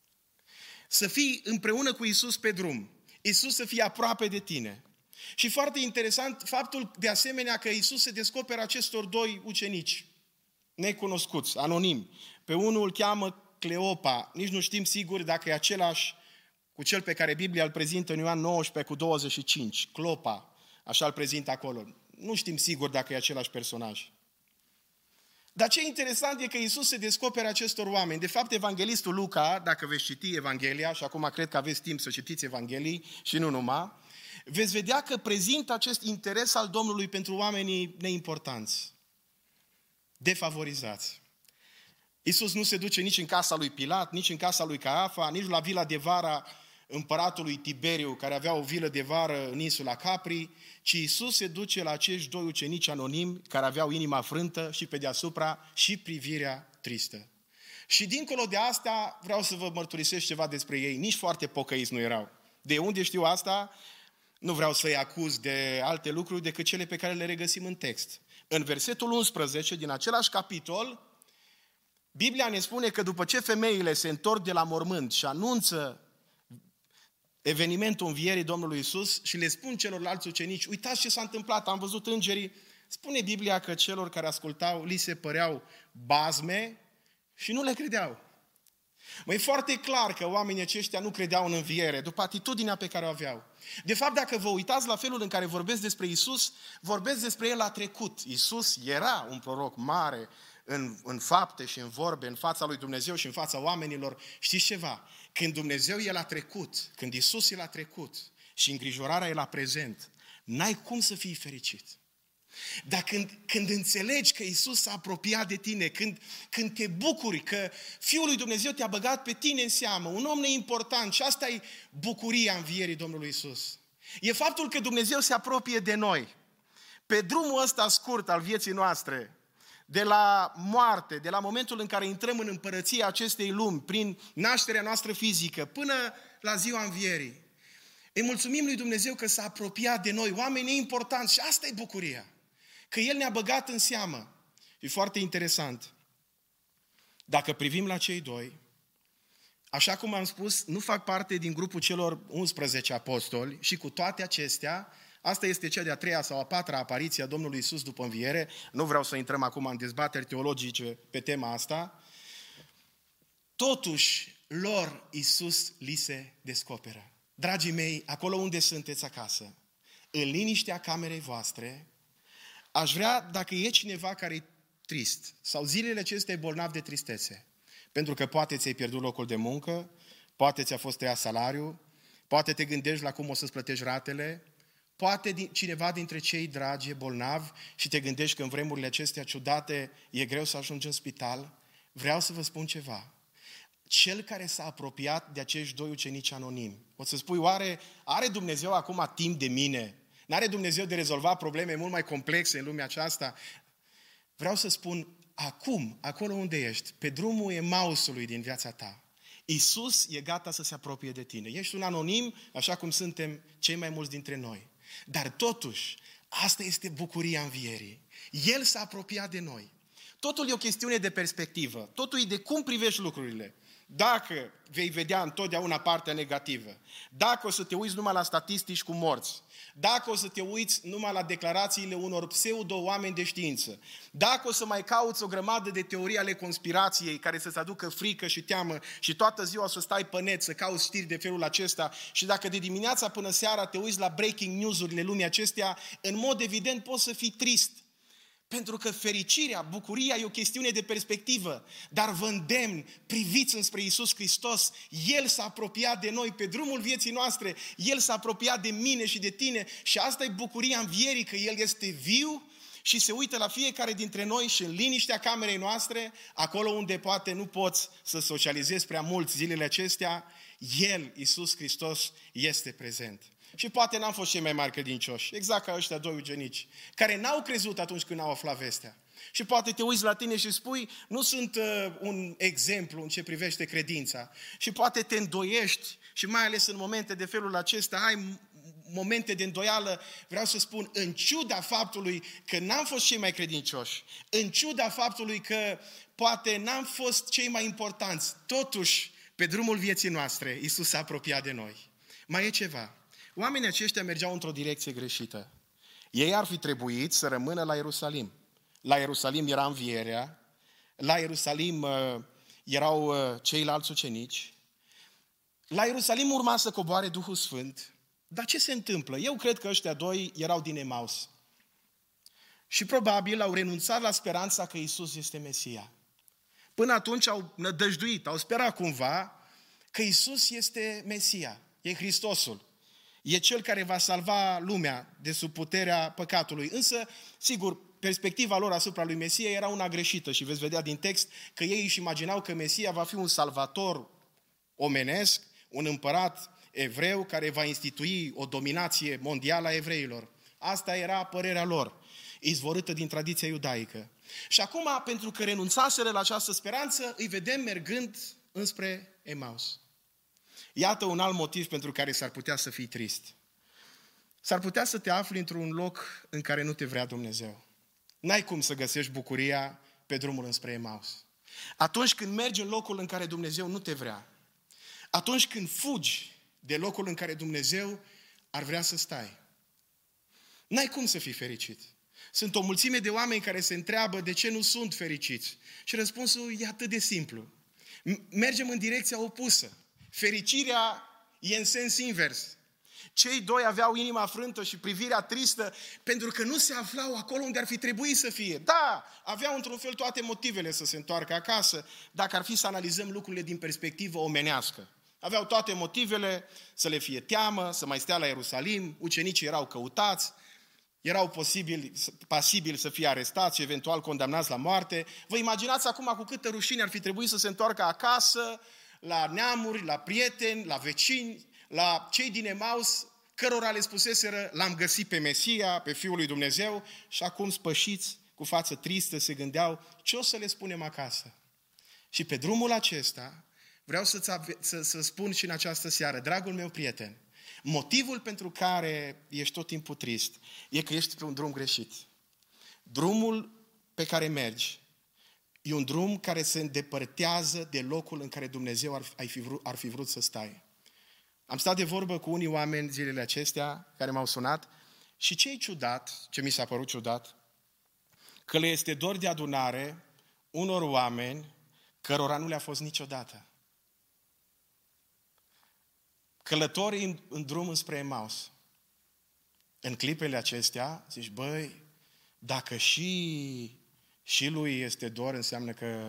Să fii împreună cu Iisus pe drum, Iisus să fie aproape de tine. Și foarte interesant faptul de asemenea că Iisus se descoperă acestor doi ucenici necunoscuți, anonimi. Pe unul îl cheamă Cleopa, nici nu știm sigur dacă e același cu cel pe care Biblia îl prezintă în Ioan nouăsprezece cu douăzeci și cinci, Clopa, așa îl prezintă acolo. Nu știm sigur dacă e același personaj. Dar ce interesant e că Iisus se descoperă acestor oameni. De fapt, evanghelistul Luca, dacă veți citi Evanghelia, și acum cred că aveți timp să citiți Evanghelii și nu numai, veți vedea că prezintă acest interes al Domnului pentru oamenii neimportanți, defavorizați. Iisus nu se duce nici în casa lui Pilat, nici în casa lui Caiafa, nici la vila de vară împăratului Tiberiu, care avea o vilă de vară în insula Capri, ci Iisus se duce la acești doi ucenici anonimi care aveau inima frântă și pe deasupra și privirea tristă. Și dincolo de asta vreau să vă mărturisesc ceva despre ei. Nici foarte pocăiți nu erau. De unde știu asta? Nu vreau să-i acuz de alte lucruri decât cele pe care le regăsim în text. În versetul unsprezece din același capitol, Biblia ne spune că după ce femeile se întorc de la mormânt și anunță evenimentul învierii Domnului Iisus și le spun celorlalți ucenici, uitați ce s-a întâmplat, am văzut îngerii, spune Biblia că celor care ascultau li se păreau bazme și nu le credeau. Măi, e foarte clar că oamenii aceștia nu credeau în înviere, după atitudinea pe care o aveau. De fapt, dacă vă uitați la felul în care vorbesc despre Iisus, vorbesc despre El la trecut. Iisus era un proroc mare în, în fapte și în vorbe, în fața lui Dumnezeu și în fața oamenilor. Știți ceva? Când Dumnezeu e la trecut, când Iisus e la trecut și îngrijorarea e la prezent, n-ai cum să fii fericit. Dar când, când înțelegi că Iisus s-a apropiat de tine, când, când te bucuri că Fiul lui Dumnezeu te-a băgat pe tine în seamă, un om neimportant, și asta e bucuria învierii Domnului Iisus. E faptul că Dumnezeu se apropie de noi. Pe drumul ăsta scurt al vieții noastre, de la moarte, de la momentul în care intrăm în împărăția acestei lumi, prin nașterea noastră fizică, până la ziua învierii, îi mulțumim lui Dumnezeu că s-a apropiat de noi, oameni neimportanți, și asta e bucuria. Că El ne-a băgat în seamă. E foarte interesant. Dacă privim la cei doi, așa cum am spus, nu fac parte din grupul celor unsprezece apostoli și cu toate acestea, asta este cea de-a treia sau a patra apariție a Domnului Iisus după înviere. Nu vreau să intrăm acum în dezbateri teologice pe tema asta. Totuși, lor Iisus li se descoperă. Dragii mei, acolo unde sunteți acasă, în liniștea camerei voastre, aș vrea, dacă e cineva care e trist sau zilele acestea e bolnav de tristețe, pentru că poate ți-ai pierdut locul de muncă, poate ți-a fost tăiat salariul, poate te gândești la cum o să-ți plătești ratele, poate cineva dintre cei dragi e bolnav și te gândești că în vremurile acestea ciudate e greu să ajungi în spital, vreau să vă spun ceva. Cel care s-a apropiat de acești doi ucenici anonimi, o să spui, oare are Dumnezeu acum timp de mine? N-are Dumnezeu de rezolvat probleme mult mai complexe în lumea aceasta? Vreau să spun, acum, acolo unde ești, pe drumul Emausului din viața ta, Iisus e gata să se apropie de tine. Ești un anonim, așa cum suntem cei mai mulți dintre noi. Dar totuși, asta este bucuria învierii. El s-a apropiat de noi. Totul e o chestiune de perspectivă. Totul e de cum privești lucrurile. dacă vei vedea întotdeauna partea negativă, dacă o să te uiți numai la statistici cu morți, dacă o să te uiți numai la declarațiile unor pseudo-oameni de știință, dacă o să mai cauți o grămadă de teorii ale conspirației care să-ți aducă frică și teamă și toată ziua o să stai pe net să cauți știri de felul acesta și dacă de dimineața până seara te uiți la breaking news-urile lumii acestea, în mod evident poți să fii trist. Pentru că fericirea, bucuria e o chestiune de perspectivă, dar vă îndemn, priviți înspre Iisus Hristos, El s-a apropiat de noi pe drumul vieții noastre, El s-a apropiat de mine și de tine și asta e bucuria învierii, că El este viu și se uită la fiecare dintre noi și în liniștea camerei noastre, acolo unde poate nu poți să socializezi prea mult zilele acestea, El, Iisus Hristos, este prezent. Și poate n-am fost cei mai mari credincioși, exact ca ăștia doi ucenici, care n-au crezut atunci când au aflat vestea. Și poate te uiți la tine și spui, nu sunt uh, un exemplu în ce privește credința. Și poate te îndoiești și mai ales în momente de felul acesta, ai momente de îndoială, vreau să spun, în ciuda faptului că n-am fost cei mai credincioși, în ciuda faptului că poate n-am fost cei mai importanți, totuși, pe drumul vieții noastre, Iisus s-a apropiat de noi. Mai e ceva. Oamenii aceștia mergeau într-o direcție greșită. Ei ar fi trebuit să rămână la Ierusalim. La Ierusalim era învierea, la Ierusalim uh, erau uh, ceilalți ucenici, la Ierusalim urma să coboare Duhul Sfânt. Dar ce se întâmplă? Eu cred că ăștia doi erau din Emaus. Și probabil au renunțat la speranța că Iisus este Mesia. Până atunci au nădăjduit, au sperat cumva că Iisus este Mesia, e Hristosul. E Cel care va salva lumea de sub puterea păcatului. Însă, sigur, perspectiva lor asupra lui Mesia era una greșită și veți vedea din text că ei își imaginau că Mesia va fi un salvator omenesc, un împărat evreu care va institui o dominație mondială a evreilor. Asta era părerea lor, izvorâtă din tradiția iudaică. Și acum, pentru că renunțaseră la această speranță, îi vedem mergând înspre Emaus. Iată un alt motiv pentru care s-ar putea să fii trist. S-ar putea să te afli într-un loc în care nu te vrea Dumnezeu. N-ai cum să găsești bucuria pe drumul înspre Emaus. Atunci când mergi în locul în care Dumnezeu nu te vrea, atunci când fugi de locul în care Dumnezeu ar vrea să stai, n-ai cum să fii fericit. Sunt o mulțime de oameni care se întreabă de ce nu sunt fericiți. Și răspunsul e atât de simplu. Mergem în direcția opusă. Fericirea e în sens invers. Cei doi aveau inima frântă și privirea tristă pentru că nu se aflau acolo unde ar fi trebuit să fie. Da, aveau într-un fel toate motivele să se întoarcă acasă, dacă ar fi să analizăm lucrurile din perspectivă omenească. Aveau toate motivele să le fie teamă, să mai stea la Ierusalim, ucenicii erau căutați, erau posibili, pasibili să fie arestați și eventual condamnați la moarte. Vă imaginați acum cu câtă rușine ar fi trebuit să se întoarcă acasă, la neamuri, la prieteni, la vecini, la cei din Emaus, cărora le spuseseră, l-am găsit pe Mesia, pe Fiul lui Dumnezeu, și acum spășiți, cu față tristă, se gândeau, ce o să le spunem acasă? Și pe drumul acesta, vreau să-ți ave- să, să spun și în această seară, dragul meu prieten, motivul pentru care ești tot timpul trist e că ești pe un drum greșit. Drumul pe care mergi e un drum care se îndepărtează de locul în care Dumnezeu ar, ar, fi, vrut, ar fi vrut să stai. Am stat de vorbă cu unii oameni zilele acestea care m-au sunat și ce-i ciudat, ce mi s-a părut ciudat, că le este dor de adunare unor oameni cărora nu le-a fost niciodată. Călătorii în, în drum înspre Emaus. În clipele acestea zici, băi, dacă și, și lui este dor, înseamnă că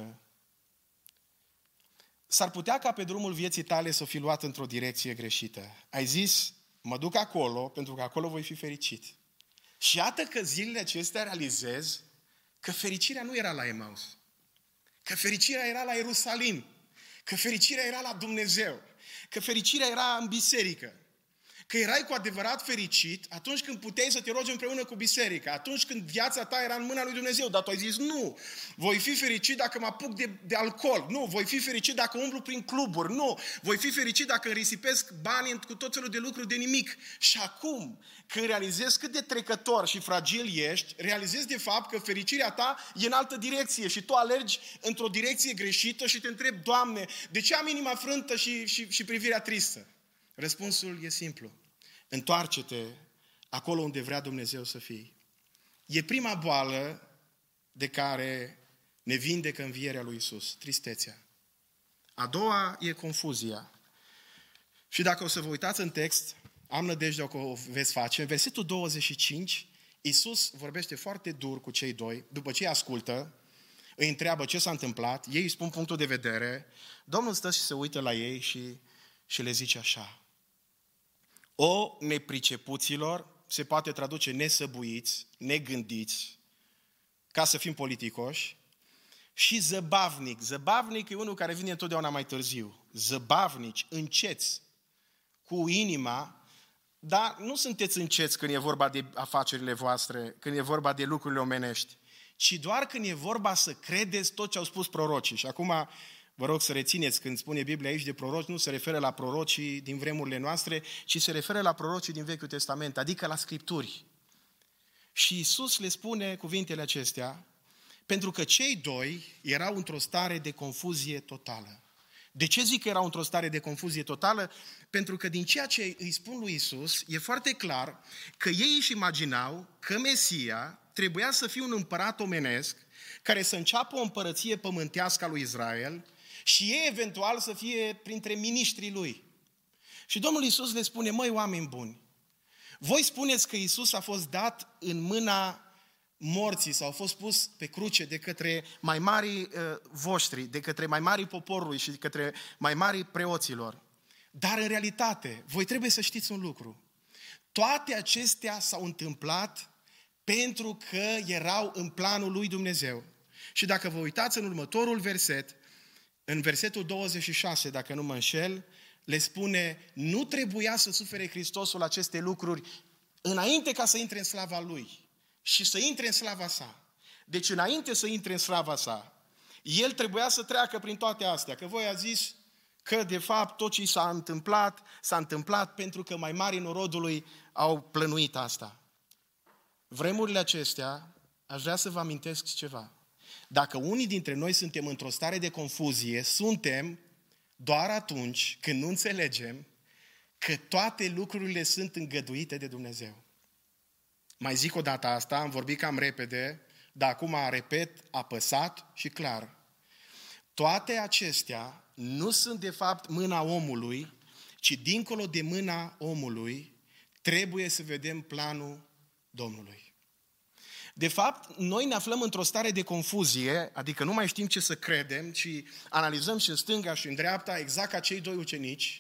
s-ar putea ca pe drumul vieții tale să o fi luat într-o direcție greșită. Ai zis, mă duc acolo, pentru că acolo voi fi fericit. Și iată că zilele acestea realizez că fericirea nu era la Emaus. Că fericirea era la Ierusalim. Că fericirea era la Dumnezeu. Că fericirea era în biserică. că erai cu adevărat fericit atunci când puteai să te rogi împreună cu biserica, atunci când viața ta era în mâna lui Dumnezeu, dar tu ai zis nu, voi fi fericit dacă mă apuc de, de alcool, nu, voi fi fericit dacă umblu prin cluburi, nu, voi fi fericit dacă îmi risipesc banii cu tot felul de lucruri de nimic. Și acum, când realizezi cât de trecător și fragil ești, realizezi de fapt că fericirea ta e în altă direcție și tu alergi într-o direcție greșită și te întrebi, Doamne, de ce am inima frântă și, și, și privirea tristă? Răspunsul e simplu. Întoarce-te acolo unde vrea Dumnezeu să fii. E prima boală de care ne vindecă învierea lui Iisus, tristețea. A doua e confuzia. Și dacă o să vă uitați în text, am nădejdea că o veți face, în versetul douăzeci și cinci, Iisus vorbește foarte dur cu cei doi, după ce îi ascultă, îi întreabă ce s-a întâmplat, ei îi spun punctul de vedere, Domnul stă și se uită la ei și, și le zice așa: o nepricepuților, se poate traduce nesăbuiți, negândiți, ca să fim politicoși, și zăbavnic. Zăbavnic e unul care vine întotdeauna mai târziu. Zăbavnici, înceți, cu inima, dar nu sunteți înceți când e vorba de afacerile voastre, când e vorba de lucrurile omenești, ci doar când e vorba să credeți tot ce au spus prorocii. Și acum vă rog să rețineți, când spune Biblia aici de proroci, nu se referă la prorocii din vremurile noastre, ci se referă la prorocii din Vechiul Testament, adică la Scripturi. Și Iisus le spune cuvintele acestea, pentru că cei doi erau într-o stare de confuzie totală. De ce zic că erau într-o stare de confuzie totală? Pentru că din ceea ce îi spun lui Iisus, e foarte clar că ei își imaginau că Mesia trebuia să fie un împărat omenesc care să înceapă o împărăție pământească a lui Israel și ei eventual să fie printre miniștrii lui. Și Domnul Iisus le spune, măi, oameni buni, voi spuneți că Iisus a fost dat în mâna morții sau a fost pus pe cruce de către mai mari uh, voștri, de către mai mari poporului și de către mai mari preoților. Dar în realitate, voi trebuie să știți un lucru. Toate acestea s-au întâmplat pentru că erau în planul lui Dumnezeu. Și dacă vă uitați în următorul verset, în versetul douăzeci și șase, dacă nu mă înșel, le spune, nu trebuia să sufere Hristosul aceste lucruri înainte ca să intre în slava Lui și să intre în slava sa. Deci înainte să intre în slava sa, El trebuia să treacă prin toate astea. Că voi a zis că de fapt tot ce s-a întâmplat, s-a întâmplat pentru că mai mari norodului au plănuit asta. Vremurile acestea, aș vrea să vă amintesc ceva. Dacă unii dintre noi suntem într-o stare de confuzie, suntem doar atunci când nu înțelegem că toate lucrurile sunt îngăduite de Dumnezeu. Mai zic o dată asta, am vorbit cam repede, dar acum repet, apăsat și clar. Toate acestea nu sunt de fapt mâna omului, ci dincolo de mâna omului trebuie să vedem planul Domnului. De fapt, noi ne aflăm într-o stare de confuzie, adică nu mai știm ce să credem, ci analizăm și în stânga și în dreapta, exact ca cei doi ucenici,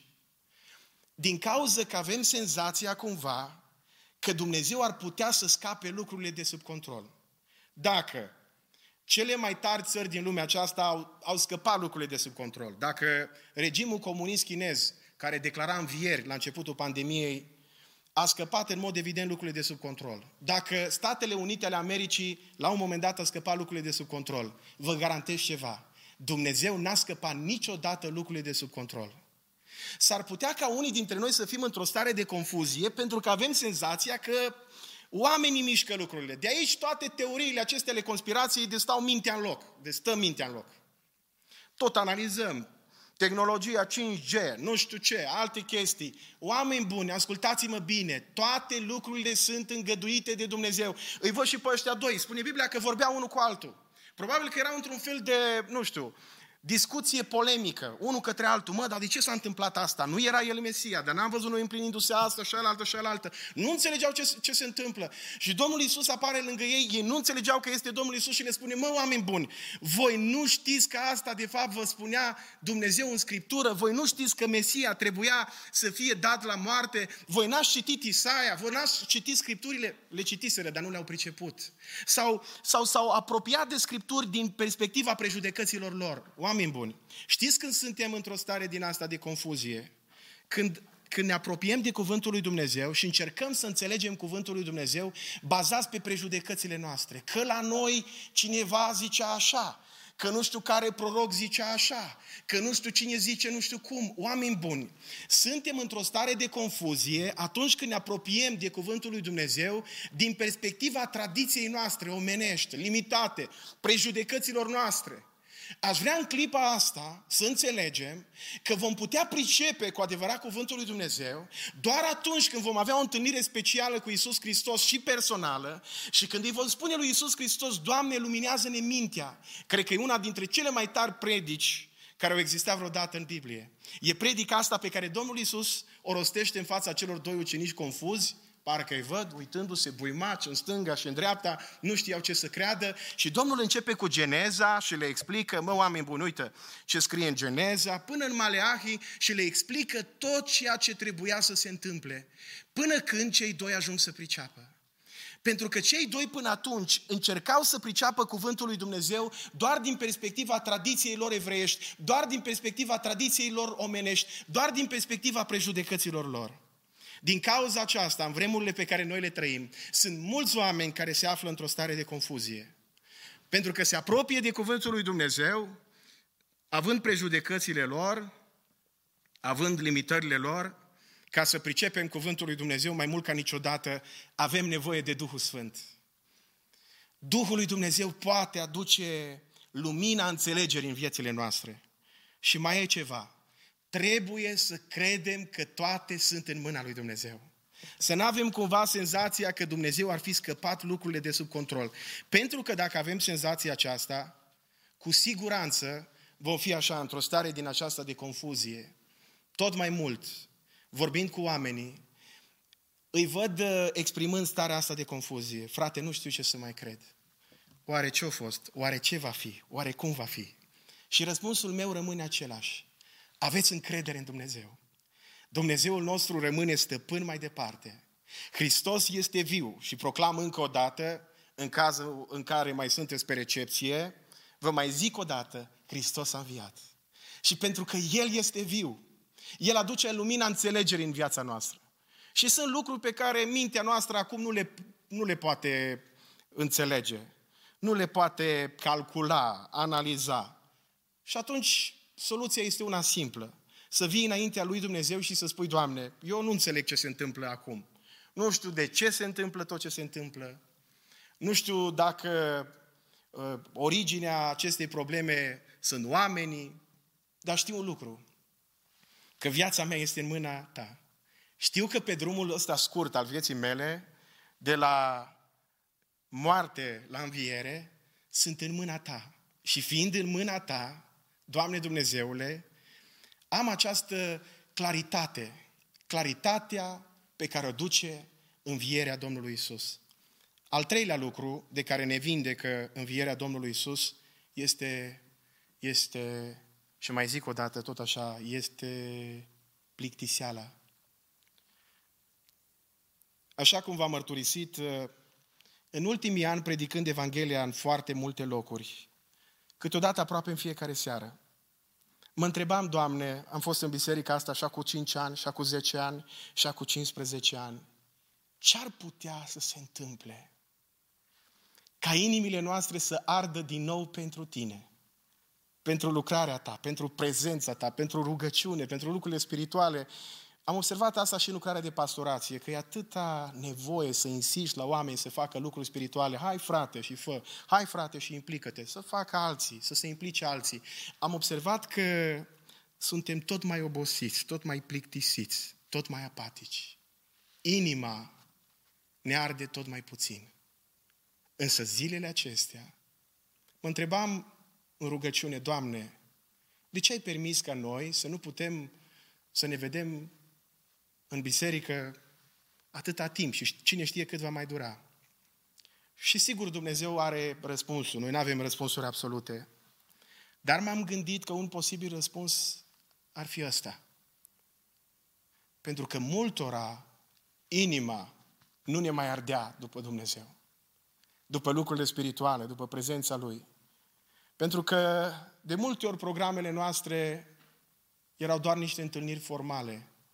din cauza că avem senzația cumva că Dumnezeu ar putea să scape lucrurile de sub control. Dacă cele mai tari țări din lumea aceasta au, au scăpat lucrurile de sub control, dacă regimul comunist chinez, care declara învieri la începutul pandemiei, a scăpat în mod evident lucrurile de sub control. Dacă Statele Unite ale Americii la un moment dat a scăpat lucrurile de sub control, vă garantez ceva. Dumnezeu n-a scăpat niciodată lucrurile de sub control. S-ar putea ca unii dintre noi să fim într-o stare de confuzie pentru că avem senzația că oamenii mișcă lucrurile. De aici toate teoriile acestea ale conspirației de stau mintea în loc, de stă mintea în loc. Tot analizăm. Tehnologia cinci G, nu știu ce, alte chestii. Oameni buni, ascultați-mă bine, toate lucrurile sunt îngăduite de Dumnezeu. Îi văd și pe ăștia doi, spune Biblia că vorbeau unul cu altul. Probabil că erau într-un fel de, nu știu, discuție polemică, unul către altul. Mă, dar de ce s-a întâmplat asta? Nu era el Mesia, dar n-am văzut noi împlinindu-se asta și alaltă și alaltă. Nu înțelegeau ce, ce se întâmplă. Și Domnul Iisus apare lângă ei, ei nu înțelegeau că este Domnul Iisus și le spune, mă, oameni buni, voi nu știți că asta de fapt vă spunea Dumnezeu în Scriptură, voi nu știți că Mesia trebuia să fie dat la moarte, voi n-ați citit Isaia, voi n-ați citit Scripturile, le citiseră, dar nu le-au priceput. Sau, sau s-au apropiat de Scripturi din perspectiva prejudecăților lor. Oameni buni, știți când suntem într-o stare din asta de confuzie? Când când ne apropiem de Cuvântul lui Dumnezeu și încercăm să înțelegem Cuvântul lui Dumnezeu bazați pe prejudecățile noastre. Că la noi cineva zicea așa, că nu știu care proroc zicea așa, că nu știu cine zice nu știu cum. Oameni buni, suntem într-o stare de confuzie atunci când ne apropiem de Cuvântul lui Dumnezeu din perspectiva tradiției noastre omenești, limitate, prejudecăților noastre. Aș vrea în clipa asta să înțelegem că vom putea pricepe cu adevărat Cuvântul lui Dumnezeu doar atunci când vom avea o întâlnire specială cu Iisus Hristos și personală și când îi vom spune lui Iisus Hristos, Doamne, luminează-ne mintea. Cred că e una dintre cele mai tari predici care au existat vreodată în Biblie. E predica asta pe care Domnul Iisus o rostește în fața celor doi ucenici confuzi, parcă îi văd, uitându-se buimaci în stânga și în dreapta, nu știau ce să creadă și Domnul începe cu Geneza și le explică, mă, oameni buni, uite ce scrie în Geneza, până în Maleahi și le explică tot ceea ce trebuia să se întâmple, până când cei doi ajung să priceapă. Pentru că cei doi până atunci încercau să priceapă Cuvântul lui Dumnezeu doar din perspectiva tradiției lor evreiești, doar din perspectiva tradiției lor omenești, doar din perspectiva prejudecăților lor. Din cauza aceasta, în vremurile pe care noi le trăim, sunt mulți oameni care se află într-o stare de confuzie. Pentru că se apropie de Cuvântul lui Dumnezeu, având prejudecățile lor, având limitările lor, ca să pricepem Cuvântul lui Dumnezeu mai mult ca niciodată, avem nevoie de Duhul Sfânt. Duhul lui Dumnezeu poate aduce lumina înțelegerii în viețile noastre. Și mai e ceva. Trebuie să credem că toate sunt în mâna lui Dumnezeu. Să nu avem cumva senzația că Dumnezeu ar fi scăpat lucrurile de sub control. Pentru că dacă avem senzația aceasta, cu siguranță vom fi așa, într-o stare din aceasta de confuzie. Tot mai mult, vorbind cu oamenii, îi văd exprimând starea asta de confuzie. Frate, nu știu ce să mai cred. Oare ce-a fost? Oare ce va fi? Oare cum va fi? Și răspunsul meu rămâne același. Aveți încredere în Dumnezeu. Dumnezeul nostru rămâne stăpân mai departe. Hristos este viu și proclam încă o dată, în cazul în care mai sunteți pe recepție, vă mai zic o dată, Hristos a înviat. Și pentru că El este viu, El aduce lumina înțelegerii în viața noastră. Și sunt lucruri pe care mintea noastră acum nu le, nu le poate înțelege, nu le poate calcula, analiza. Și atunci soluția este una simplă. Să vii înaintea lui Dumnezeu și să spui, Doamne, eu nu înțeleg ce se întâmplă acum. Nu știu de ce se întâmplă tot ce se întâmplă. Nu știu dacă uh, originea acestei probleme sunt oamenii, dar știu un lucru. Că viața mea este în mâna Ta. Știu că pe drumul ăsta scurt al vieții mele, de la moarte la înviere, sunt în mâna Ta. Și fiind în mâna Ta, Doamne Dumnezeule, am această claritate, claritatea pe care o duce învierea Domnului Isus. Al treilea lucru de care ne vindecă învierea Domnului Isus este, este, și mai zic o dată tot așa, este plictiseala. Așa cum v-am mărturisit, în ultimii ani, predicând Evanghelia în foarte multe locuri, câteodată aproape în fiecare seară, mă întrebam, Doamne, am fost în biserica asta așa cu cinci ani, așa cu zece ani, așa cu cincisprezece ani, ce-ar putea să se întâmple ca inimile noastre să ardă din nou pentru Tine, pentru lucrarea Ta, pentru prezența Ta, pentru rugăciune, pentru lucrurile spirituale. Am observat asta și în lucrarea de pastorație, că e atâta nevoie să insiști la oameni să facă lucruri spirituale. Hai, frate, și fă. Hai, frate, și implică-te. Să facă alții, să se implice alții. Am observat că suntem tot mai obosiți, tot mai plictisiți, tot mai apatici. Inima ne arde tot mai puțin. Însă zilele acestea mă întrebam în rugăciune, Doamne, de ce ai permis ca noi să nu putem să ne vedem în biserică atâta timp și cine știe cât va mai dura? Și sigur Dumnezeu are răspunsul, noi nu avem răspunsuri absolute. Dar m-am gândit că un posibil răspuns ar fi ăsta. Pentru că multora inima nu ne mai ardea după Dumnezeu, după lucrurile spirituale, după prezența Lui. Pentru că de multe ori programele noastre erau doar niște întâlniri formale,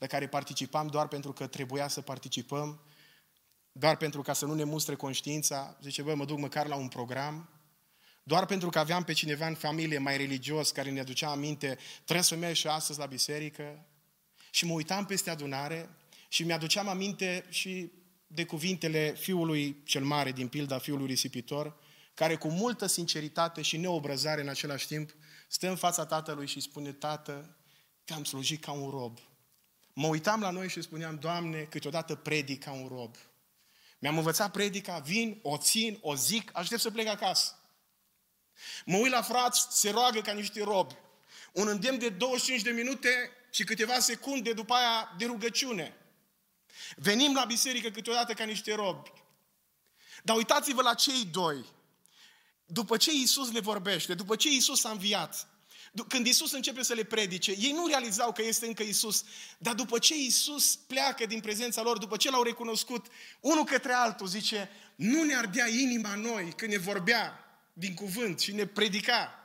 la care participam doar pentru că trebuia să participăm, doar pentru ca să nu ne mustre conștiința. Zice, bă, mă duc măcar la un program. Doar pentru că aveam pe cineva în familie mai religios care ne aducea aminte, trebuie să mergi și astăzi la biserică. Și mă uitam peste adunare și mi-aduceam aminte și de cuvintele fiului cel mare din pilda fiului risipitor, care cu multă sinceritate și neobrăzare în același timp stă în fața tatălui și spune, Tată, te-am slujit ca un rob. Mă uitam la noi și spuneam, Doamne, câteodată predic ca un rob. Mi-am învățat predica, vin, o țin, o zic, aștept să plec acasă. Mă uit la frați, se roagă ca niște robi. Un îndemn de douăzeci și cinci de minute și câteva secunde după aia de rugăciune. Venim la biserică câteodată ca niște robi. Dar uitați-vă la cei doi. După ce Iisus le vorbește, după ce Iisus a înviat, când Iisus începe să le predice, ei nu realizau că este încă Iisus, dar după ce Iisus pleacă din prezența lor, după ce l-au recunoscut, unul către altul zice, nu ne ardea inima noi când ne vorbea din cuvânt și ne predica.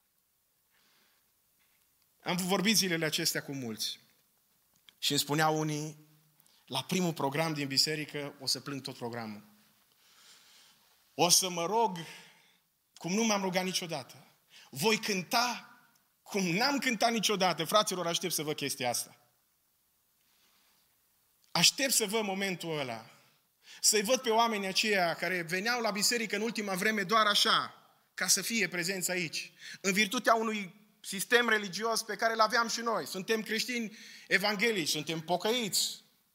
Am vorbit zilele acestea cu mulți și îmi spuneau unii, la primul program din biserică o să plâng tot programul. O să mă rog cum nu m-am rugat niciodată. Voi cânta cum n-am cântat niciodată. Fraților, aștept să văd chestia asta. Aștept să văd momentul ăla. Să-i văd pe oamenii aceia care veneau la biserică în ultima vreme doar așa, ca să fie prezenți aici. În virtutea unui sistem religios pe care îl aveam și noi. Suntem creștini evanghelici, suntem pocăiți.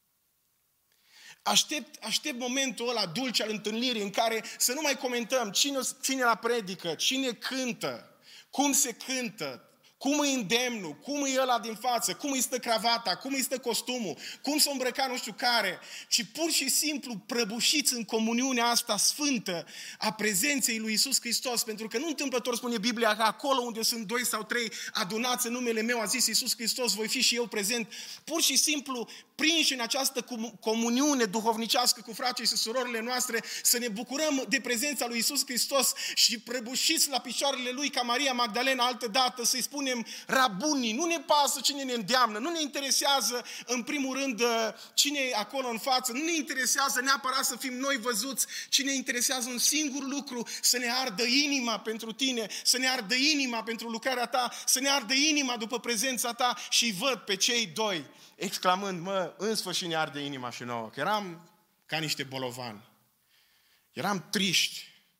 Aștept, aștept momentul ăla dulce al întâlnirii în care să nu mai comentăm cine ține la predică, cine cântă, cum se cântă, cum e îndemnul, cum e ăla din față, cum îi stă cravata, cum îi stă costumul, cum s-o îmbrăca nu știu care, ci pur și simplu prăbușiți în comuniunea asta sfântă a prezenței lui Iisus Hristos, pentru că nu întâmplător spune Biblia că acolo unde sunt doi sau trei adunați în numele meu, a zis Iisus Hristos, voi fi și eu prezent, pur și simplu prinși în această comuniune duhovnicească cu frații și surorile noastre, să ne bucurăm de prezența lui Iisus Hristos și prăbușiți la picioarele lui ca Maria Magdalena altă dată să-i spunem rabunii, nu ne pasă cine ne îndeamnă, nu ne interesează în primul rând cine e acolo în față, nu ne interesează neapărat să fim noi văzuți, ci ne interesează un singur lucru, să ne ardă inima pentru tine, să ne ardă inima pentru lucrarea ta, să ne ardă inima după prezența ta și văd pe cei doi exclamând, mă, în sfârșit ne arde inima și nouă, că eram ca niște bolovani. Eram triști.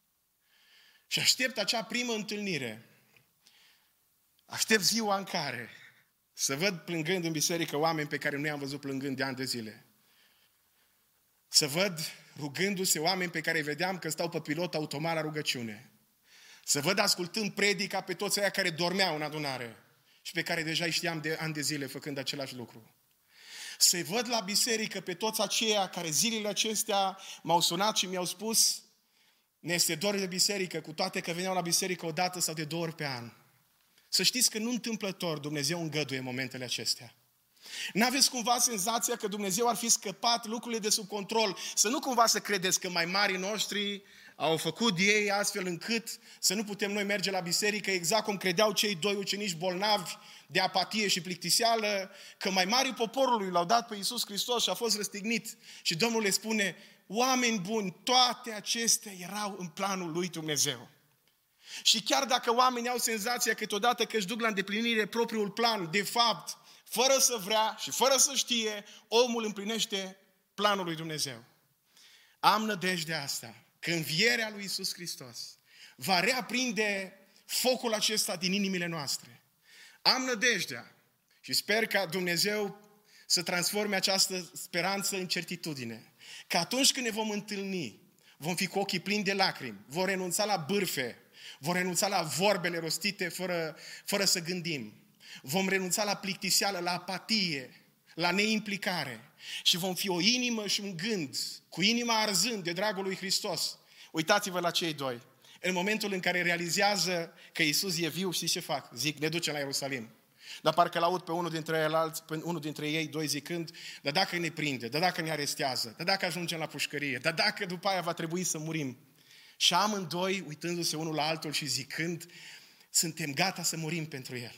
Și aștept acea primă întâlnire. Aștept ziua în care să văd plângând în biserică oameni pe care nu i-am văzut plângând de ani de zile. Să văd rugându-se oameni pe care îi vedeam că stau pe pilot automat la rugăciune. Să văd ascultând predica pe toți aia care dormeau în adunare și pe care deja îi știam de ani de zile făcând același lucru. Să-i văd la biserică pe toți aceia care zilele acestea m-au sunat și mi-au spus ne este dor de biserică, cu toate că veneau la biserică o dată sau de două ori pe an. Să știți că nu întâmplător Dumnezeu îngăduie momentele acestea. N-aveți cumva senzația că Dumnezeu ar fi scăpat lucrurile de sub control, să nu cumva să credeți că mai marii noștri au făcut ei astfel încât să nu putem noi merge la biserică exact cum credeau cei doi ucenici bolnavi de apatie și plictiseală, că mai marii poporului l-au dat pe Iisus Hristos și a fost răstignit. Și Domnul le spune, oameni buni, toate acestea erau în planul lui Dumnezeu. Și chiar dacă oamenii au senzația câteodată că își duc la îndeplinire propriul plan, de fapt, fără să vrea și fără să știe, omul împlinește planul lui Dumnezeu. Am nădejdea asta, că învierea lui Iisus Hristos va reaprinde focul acesta din inimile noastre. Am nădejdea și sper ca Dumnezeu să transforme această speranță în certitudine. Că atunci când ne vom întâlni, vom fi cu ochii plini de lacrimi, vom renunța la bârfe, vom renunța la vorbele rostite fără, fără să gândim. Vom renunța la plictiseală, la apatie, la neimplicare și vom fi o inimă și un gând, cu inima arzând de dragul lui Hristos. Uitați-vă la cei doi. În momentul în care realizează că Iisus e viu, știți ce fac? Zic, ne ducem la Ierusalim. Dar parcă l-aud pe unul dintre, elalți, pe unul dintre ei, doi zicând, dar dacă ne prinde, dar dacă ne arestează, dar dacă ajungem la pușcărie, dar dacă după aia va trebui să murim. Și amândoi, uitându-se unul la altul și zicând, suntem gata să murim pentru el.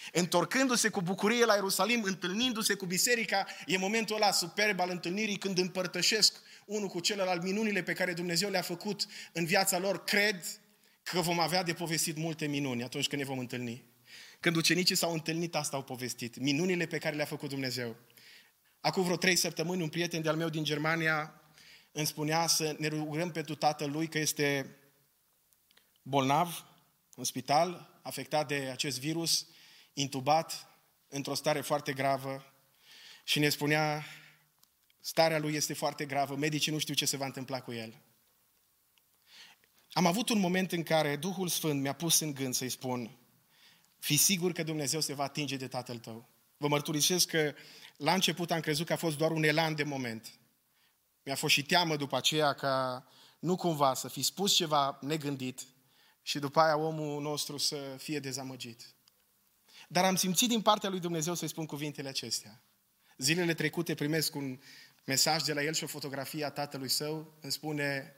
Întorcându-se cu bucurie la Ierusalim, întâlnindu-se cu biserica, e momentul ăla superb al întâlnirii când împărtășesc unul cu celălalt minunile pe care Dumnezeu le-a făcut în viața lor. Cred că vom avea de povestit multe minuni atunci când ne vom întâlni. Când ucenicii s-au întâlnit, asta au povestit. Minunile pe care le-a făcut Dumnezeu. Acum vreo trei săptămâni, un prieten de-al meu din Germania îmi spunea să ne rugăm pentru tatăl lui că este bolnav, în spital, afectat de acest virus, intubat, într-o stare foarte gravă și ne spunea, starea lui este foarte gravă, medicii nu știu ce se va întâmpla cu el. Am avut un moment în care Duhul Sfânt mi-a pus în gând să-i spun, fii sigur că Dumnezeu se va atinge de tatăl tău. Vă mărturisesc că la început am crezut că a fost doar un elan de moment. Mi-a fost și teamă după aceea ca nu cumva să fi spus ceva negândit și după aia omul nostru să fie dezamăgit. Dar am simțit din partea lui Dumnezeu să-i spun cuvintele acestea. Zilele trecute primesc un mesaj de la el și o fotografie a tatălui său. Îmi spune,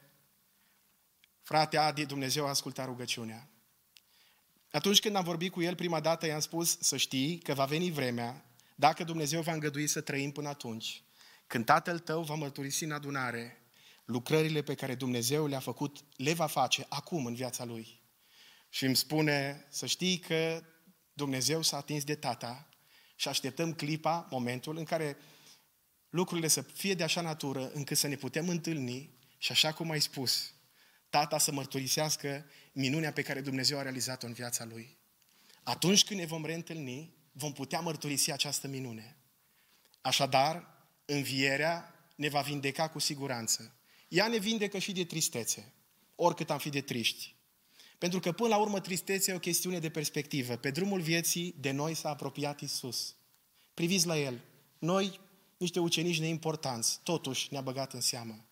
frate Adi, Dumnezeu a ascultat rugăciunea. Atunci când am vorbit cu el prima dată, i-am spus să știi că va veni vremea, dacă Dumnezeu va îngădui să trăim până atunci, când tatăl tău va mărturisi în adunare lucrările pe care Dumnezeu le-a făcut, le va face acum în viața lui. Și îmi spune să știi că Dumnezeu s-a atins de tata și așteptăm clipa, momentul în care lucrurile să fie de așa natură încât să ne putem întâlni și așa cum ai spus, tata să mărturisească minunea pe care Dumnezeu a realizat-o în viața lui. Atunci când ne vom reîntâlni, vom putea mărturisi această minune. Așadar, învierea ne va vindeca cu siguranță. Ea ne vindecă și de tristețe, oricât am fi de triști. Pentru că până la urmă tristețea e o chestiune de perspectivă. Pe drumul vieții de noi s-a apropiat Iisus. Priviți la El. Noi, niște ucenici neimportanți, totuși ne-a băgat în seamă.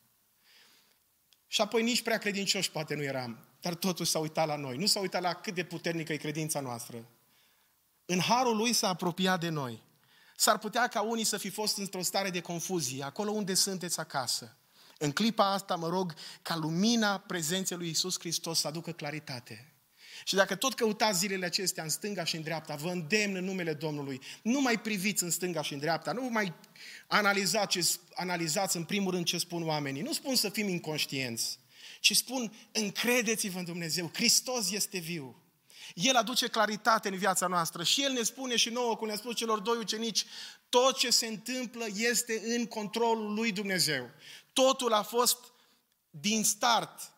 Și apoi nici prea credincioși poate nu eram, dar totuși s-a uitat la noi. Nu s-a uitat la cât de puternică e credința noastră. În harul Lui s-a apropiat de noi. S-ar putea ca unii să fi fost într-o stare de confuzie, acolo unde sunteți acasă. În clipa asta mă rog ca lumina prezenței lui Iisus Hristos să aducă claritate. Și dacă tot căutați zilele acestea în stânga și în dreapta, vă îndemn în numele Domnului, nu mai priviți în stânga și în dreapta, nu mai analizați, ce, analizați în primul rând ce spun oamenii. Nu spun să fim inconștienți, ci spun încredeți-vă în Dumnezeu, Hristos este viu. El aduce claritate în viața noastră și El ne spune și nouă, cum ne-a spus celor doi ucenici, tot ce se întâmplă este în controlul lui Dumnezeu. Totul a fost din start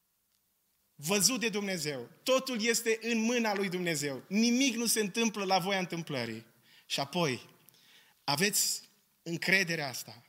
văzut de Dumnezeu. Totul este în mâna lui Dumnezeu. Nimic nu se întâmplă la voia întâmplării. Și apoi, aveți încrederea asta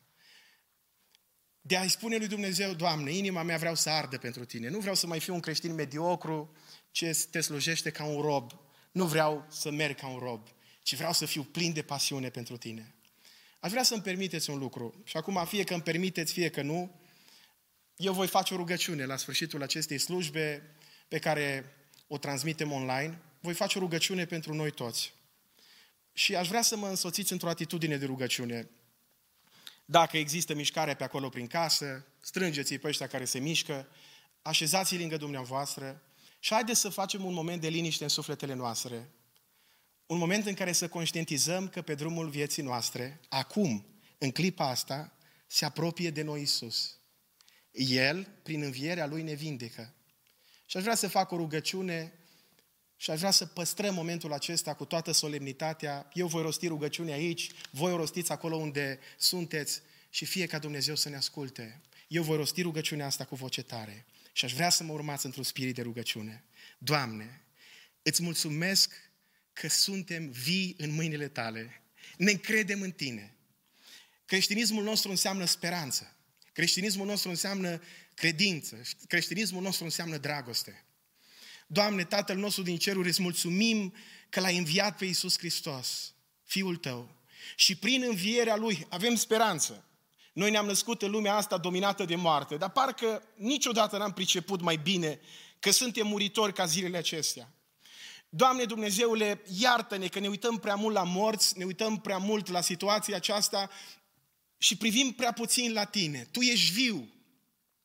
de a-i spune lui Dumnezeu, Doamne, inima mea vreau să ardă pentru Tine. Nu vreau să mai fiu un creștin mediocru ce te slujește ca un rob. Nu vreau să merg ca un rob, ci vreau să fiu plin de pasiune pentru Tine. Aș vrea să-mi permiteți un lucru. Și acum, fie că îmi permiteți, fie că nu, eu voi face o rugăciune la sfârșitul acestei slujbe pe care o transmitem online. Voi face o rugăciune pentru noi toți. Și aș vrea să mă însoțiți într-o atitudine de rugăciune. Dacă există mișcare pe acolo prin casă, strângeți-i pe ăștia care se mișcă, așezați-i lângă dumneavoastră și haideți să facem un moment de liniște în sufletele noastre. Un moment în care să conștientizăm că pe drumul vieții noastre, acum, în clipa asta, se apropie de noi Iisus. El, prin învierea Lui, ne vindecă. Și aș vrea să fac o rugăciune și aș vrea să păstrăm momentul acesta cu toată solemnitatea. Eu voi rosti rugăciunea aici, voi o rostiți acolo unde sunteți și fie ca Dumnezeu să ne asculte. Eu voi rosti rugăciunea asta cu voce tare și aș vrea să mă urmați într-un spirit de rugăciune. Doamne, îți mulțumesc că suntem vii în mâinile Tale. Ne încredem în Tine. Creștinismul nostru înseamnă speranță. Creștinismul nostru înseamnă credință. Creștinismul nostru înseamnă dragoste. Doamne, Tatăl nostru din ceruri, îți mulțumim că L-ai înviat pe Iisus Hristos, Fiul Tău. Și prin învierea Lui avem speranță. Noi ne-am născut în lumea asta dominată de moarte, dar parcă niciodată n-am priceput mai bine că suntem muritori ca zilele acestea. Doamne Dumnezeule, iartă-ne că ne uităm prea mult la morți, ne uităm prea mult la situația aceasta și privim prea puțin la Tine. Tu ești viu.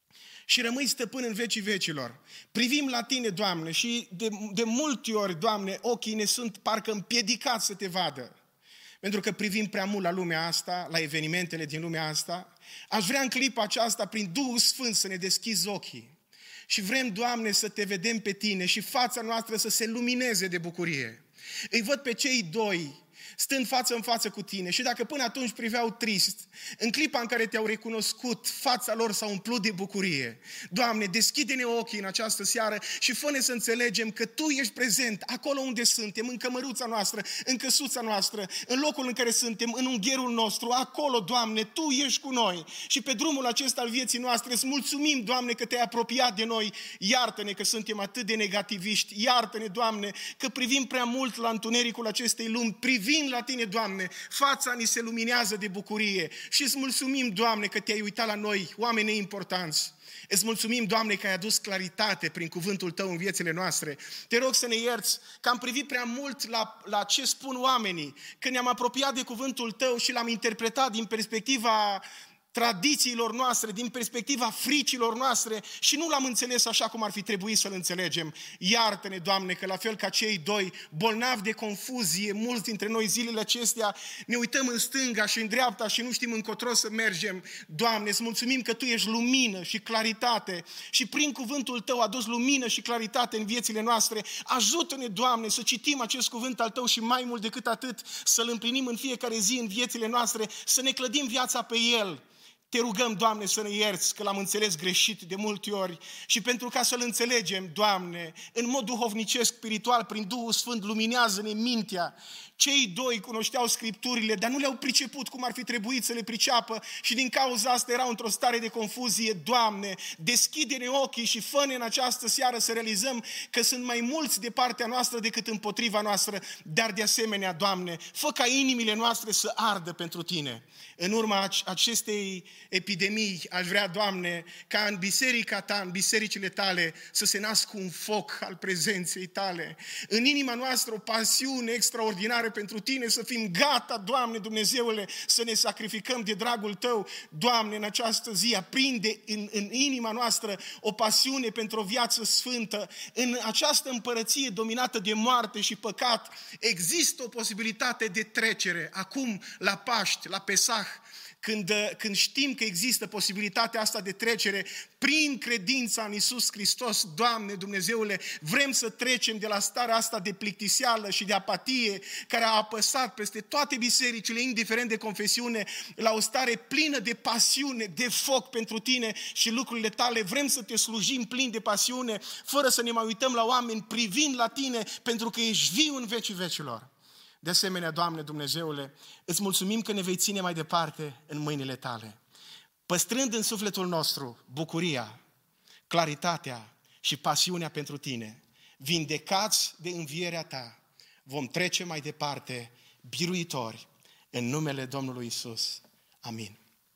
și rămâi stăpân în vecii vecilor. Privim la Tine, Doamne, și de, de multe ori, Doamne, ochii ne sunt parcă împiedicați să Te vadă. Pentru că privim prea mult la lumea asta, la evenimentele din lumea asta. Aș vrea în clipa aceasta, prin Duhul Sfânt, să ne deschizi ochii. Și vrem, Doamne, să Te vedem pe Tine și fața noastră să se lumineze de bucurie. Îi văd pe cei doi stând față în față cu Tine și dacă până atunci priveau trist, în clipa în care Te-au recunoscut, fața lor s-a umplut de bucurie. Doamne, deschide-ne ochii în această seară și fă-ne să înțelegem că Tu ești prezent acolo unde suntem, în cămăruța noastră, în căsuța noastră, în locul în care suntem, în ungherul nostru, acolo, Doamne, Tu ești cu noi. Și pe drumul acesta al vieții noastre îți mulțumim, Doamne, că Te-ai apropiat de noi. Iartă-ne că suntem atât de negativiști. Iartă-ne, Doamne, că privim prea mult la întunericul acestei lumi. Privim la Tine, Doamne, fața ni se luminează de bucurie și îți mulțumim, Doamne, că Te-ai uitat la noi, oameni importanți. Îți mulțumim, Doamne, că ai adus claritate prin cuvântul Tău în viețile noastre. Te rog să ne ierți că am privit prea mult la, la ce spun oamenii, că ne-am apropiat de cuvântul Tău și l-am interpretat din perspectiva tradițiilor noastre, din perspectiva fricilor noastre și nu l-am înțeles așa cum ar fi trebuit să-l înțelegem. Iartă-ne, Doamne, că la fel ca cei doi bolnavi de confuzie, mulți dintre noi zilele acestea ne uităm în stânga și în dreapta și nu știm încotro să mergem. Doamne, îți mulțumim că Tu ești lumină și claritate și prin cuvântul Tău adus lumină și claritate în viețile noastre. Ajută-ne, Doamne, să citim acest cuvânt al Tău și mai mult decât atât să-l împlinim în fiecare zi în viețile noastre, să ne clădim viața pe El. Te rugăm, Doamne, să ne ierți că l-am înțeles greșit de multe ori și pentru ca să-l înțelegem, Doamne, în mod duhovnicesc, spiritual, prin Duhul Sfânt, luminează-ne mintea. Cei doi cunoșteau Scripturile, dar nu le-au priceput cum ar fi trebuit să le priceapă și din cauza asta erau într-o stare de confuzie. Doamne, deschide-ne ochii și fă-ne în această seară să realizăm că sunt mai mulți de partea noastră decât împotriva noastră, dar de asemenea, Doamne, fă ca inimile noastre să ardă pentru Tine. În urma acestei epidemii, aș vrea, Doamne, ca în biserica Ta, în bisericile Tale, să se nască un foc al prezenței Tale. În inima noastră o pasiune extraordinară pentru Tine, să fim gata, Doamne Dumnezeule, să ne sacrificăm de dragul Tău. Doamne, în această zi, aprinde în, în inima noastră o pasiune pentru o viață sfântă. În această împărăție dominată de moarte și păcat, există o posibilitate de trecere. Acum, la Paști, la Pesah, Când, când știm că există posibilitatea asta de trecere prin credința în Iisus Hristos, Doamne Dumnezeule, vrem să trecem de la starea asta de plictiseală și de apatie care a apăsat peste toate bisericile, indiferent de confesiune, la o stare plină de pasiune, de foc pentru Tine și lucrurile Tale. Vrem să Te slujim plin de pasiune, fără să ne mai uităm la oameni, privind la Tine, pentru că ești viu în vecii vecilor. De asemenea, Doamne Dumnezeule, îți mulțumim că ne vei ține mai departe în mâinile Tale, păstrând în sufletul nostru bucuria, claritatea și pasiunea pentru Tine. Vindecați de învierea Ta, vom trece mai departe biruitori în numele Domnului Iisus. Amin.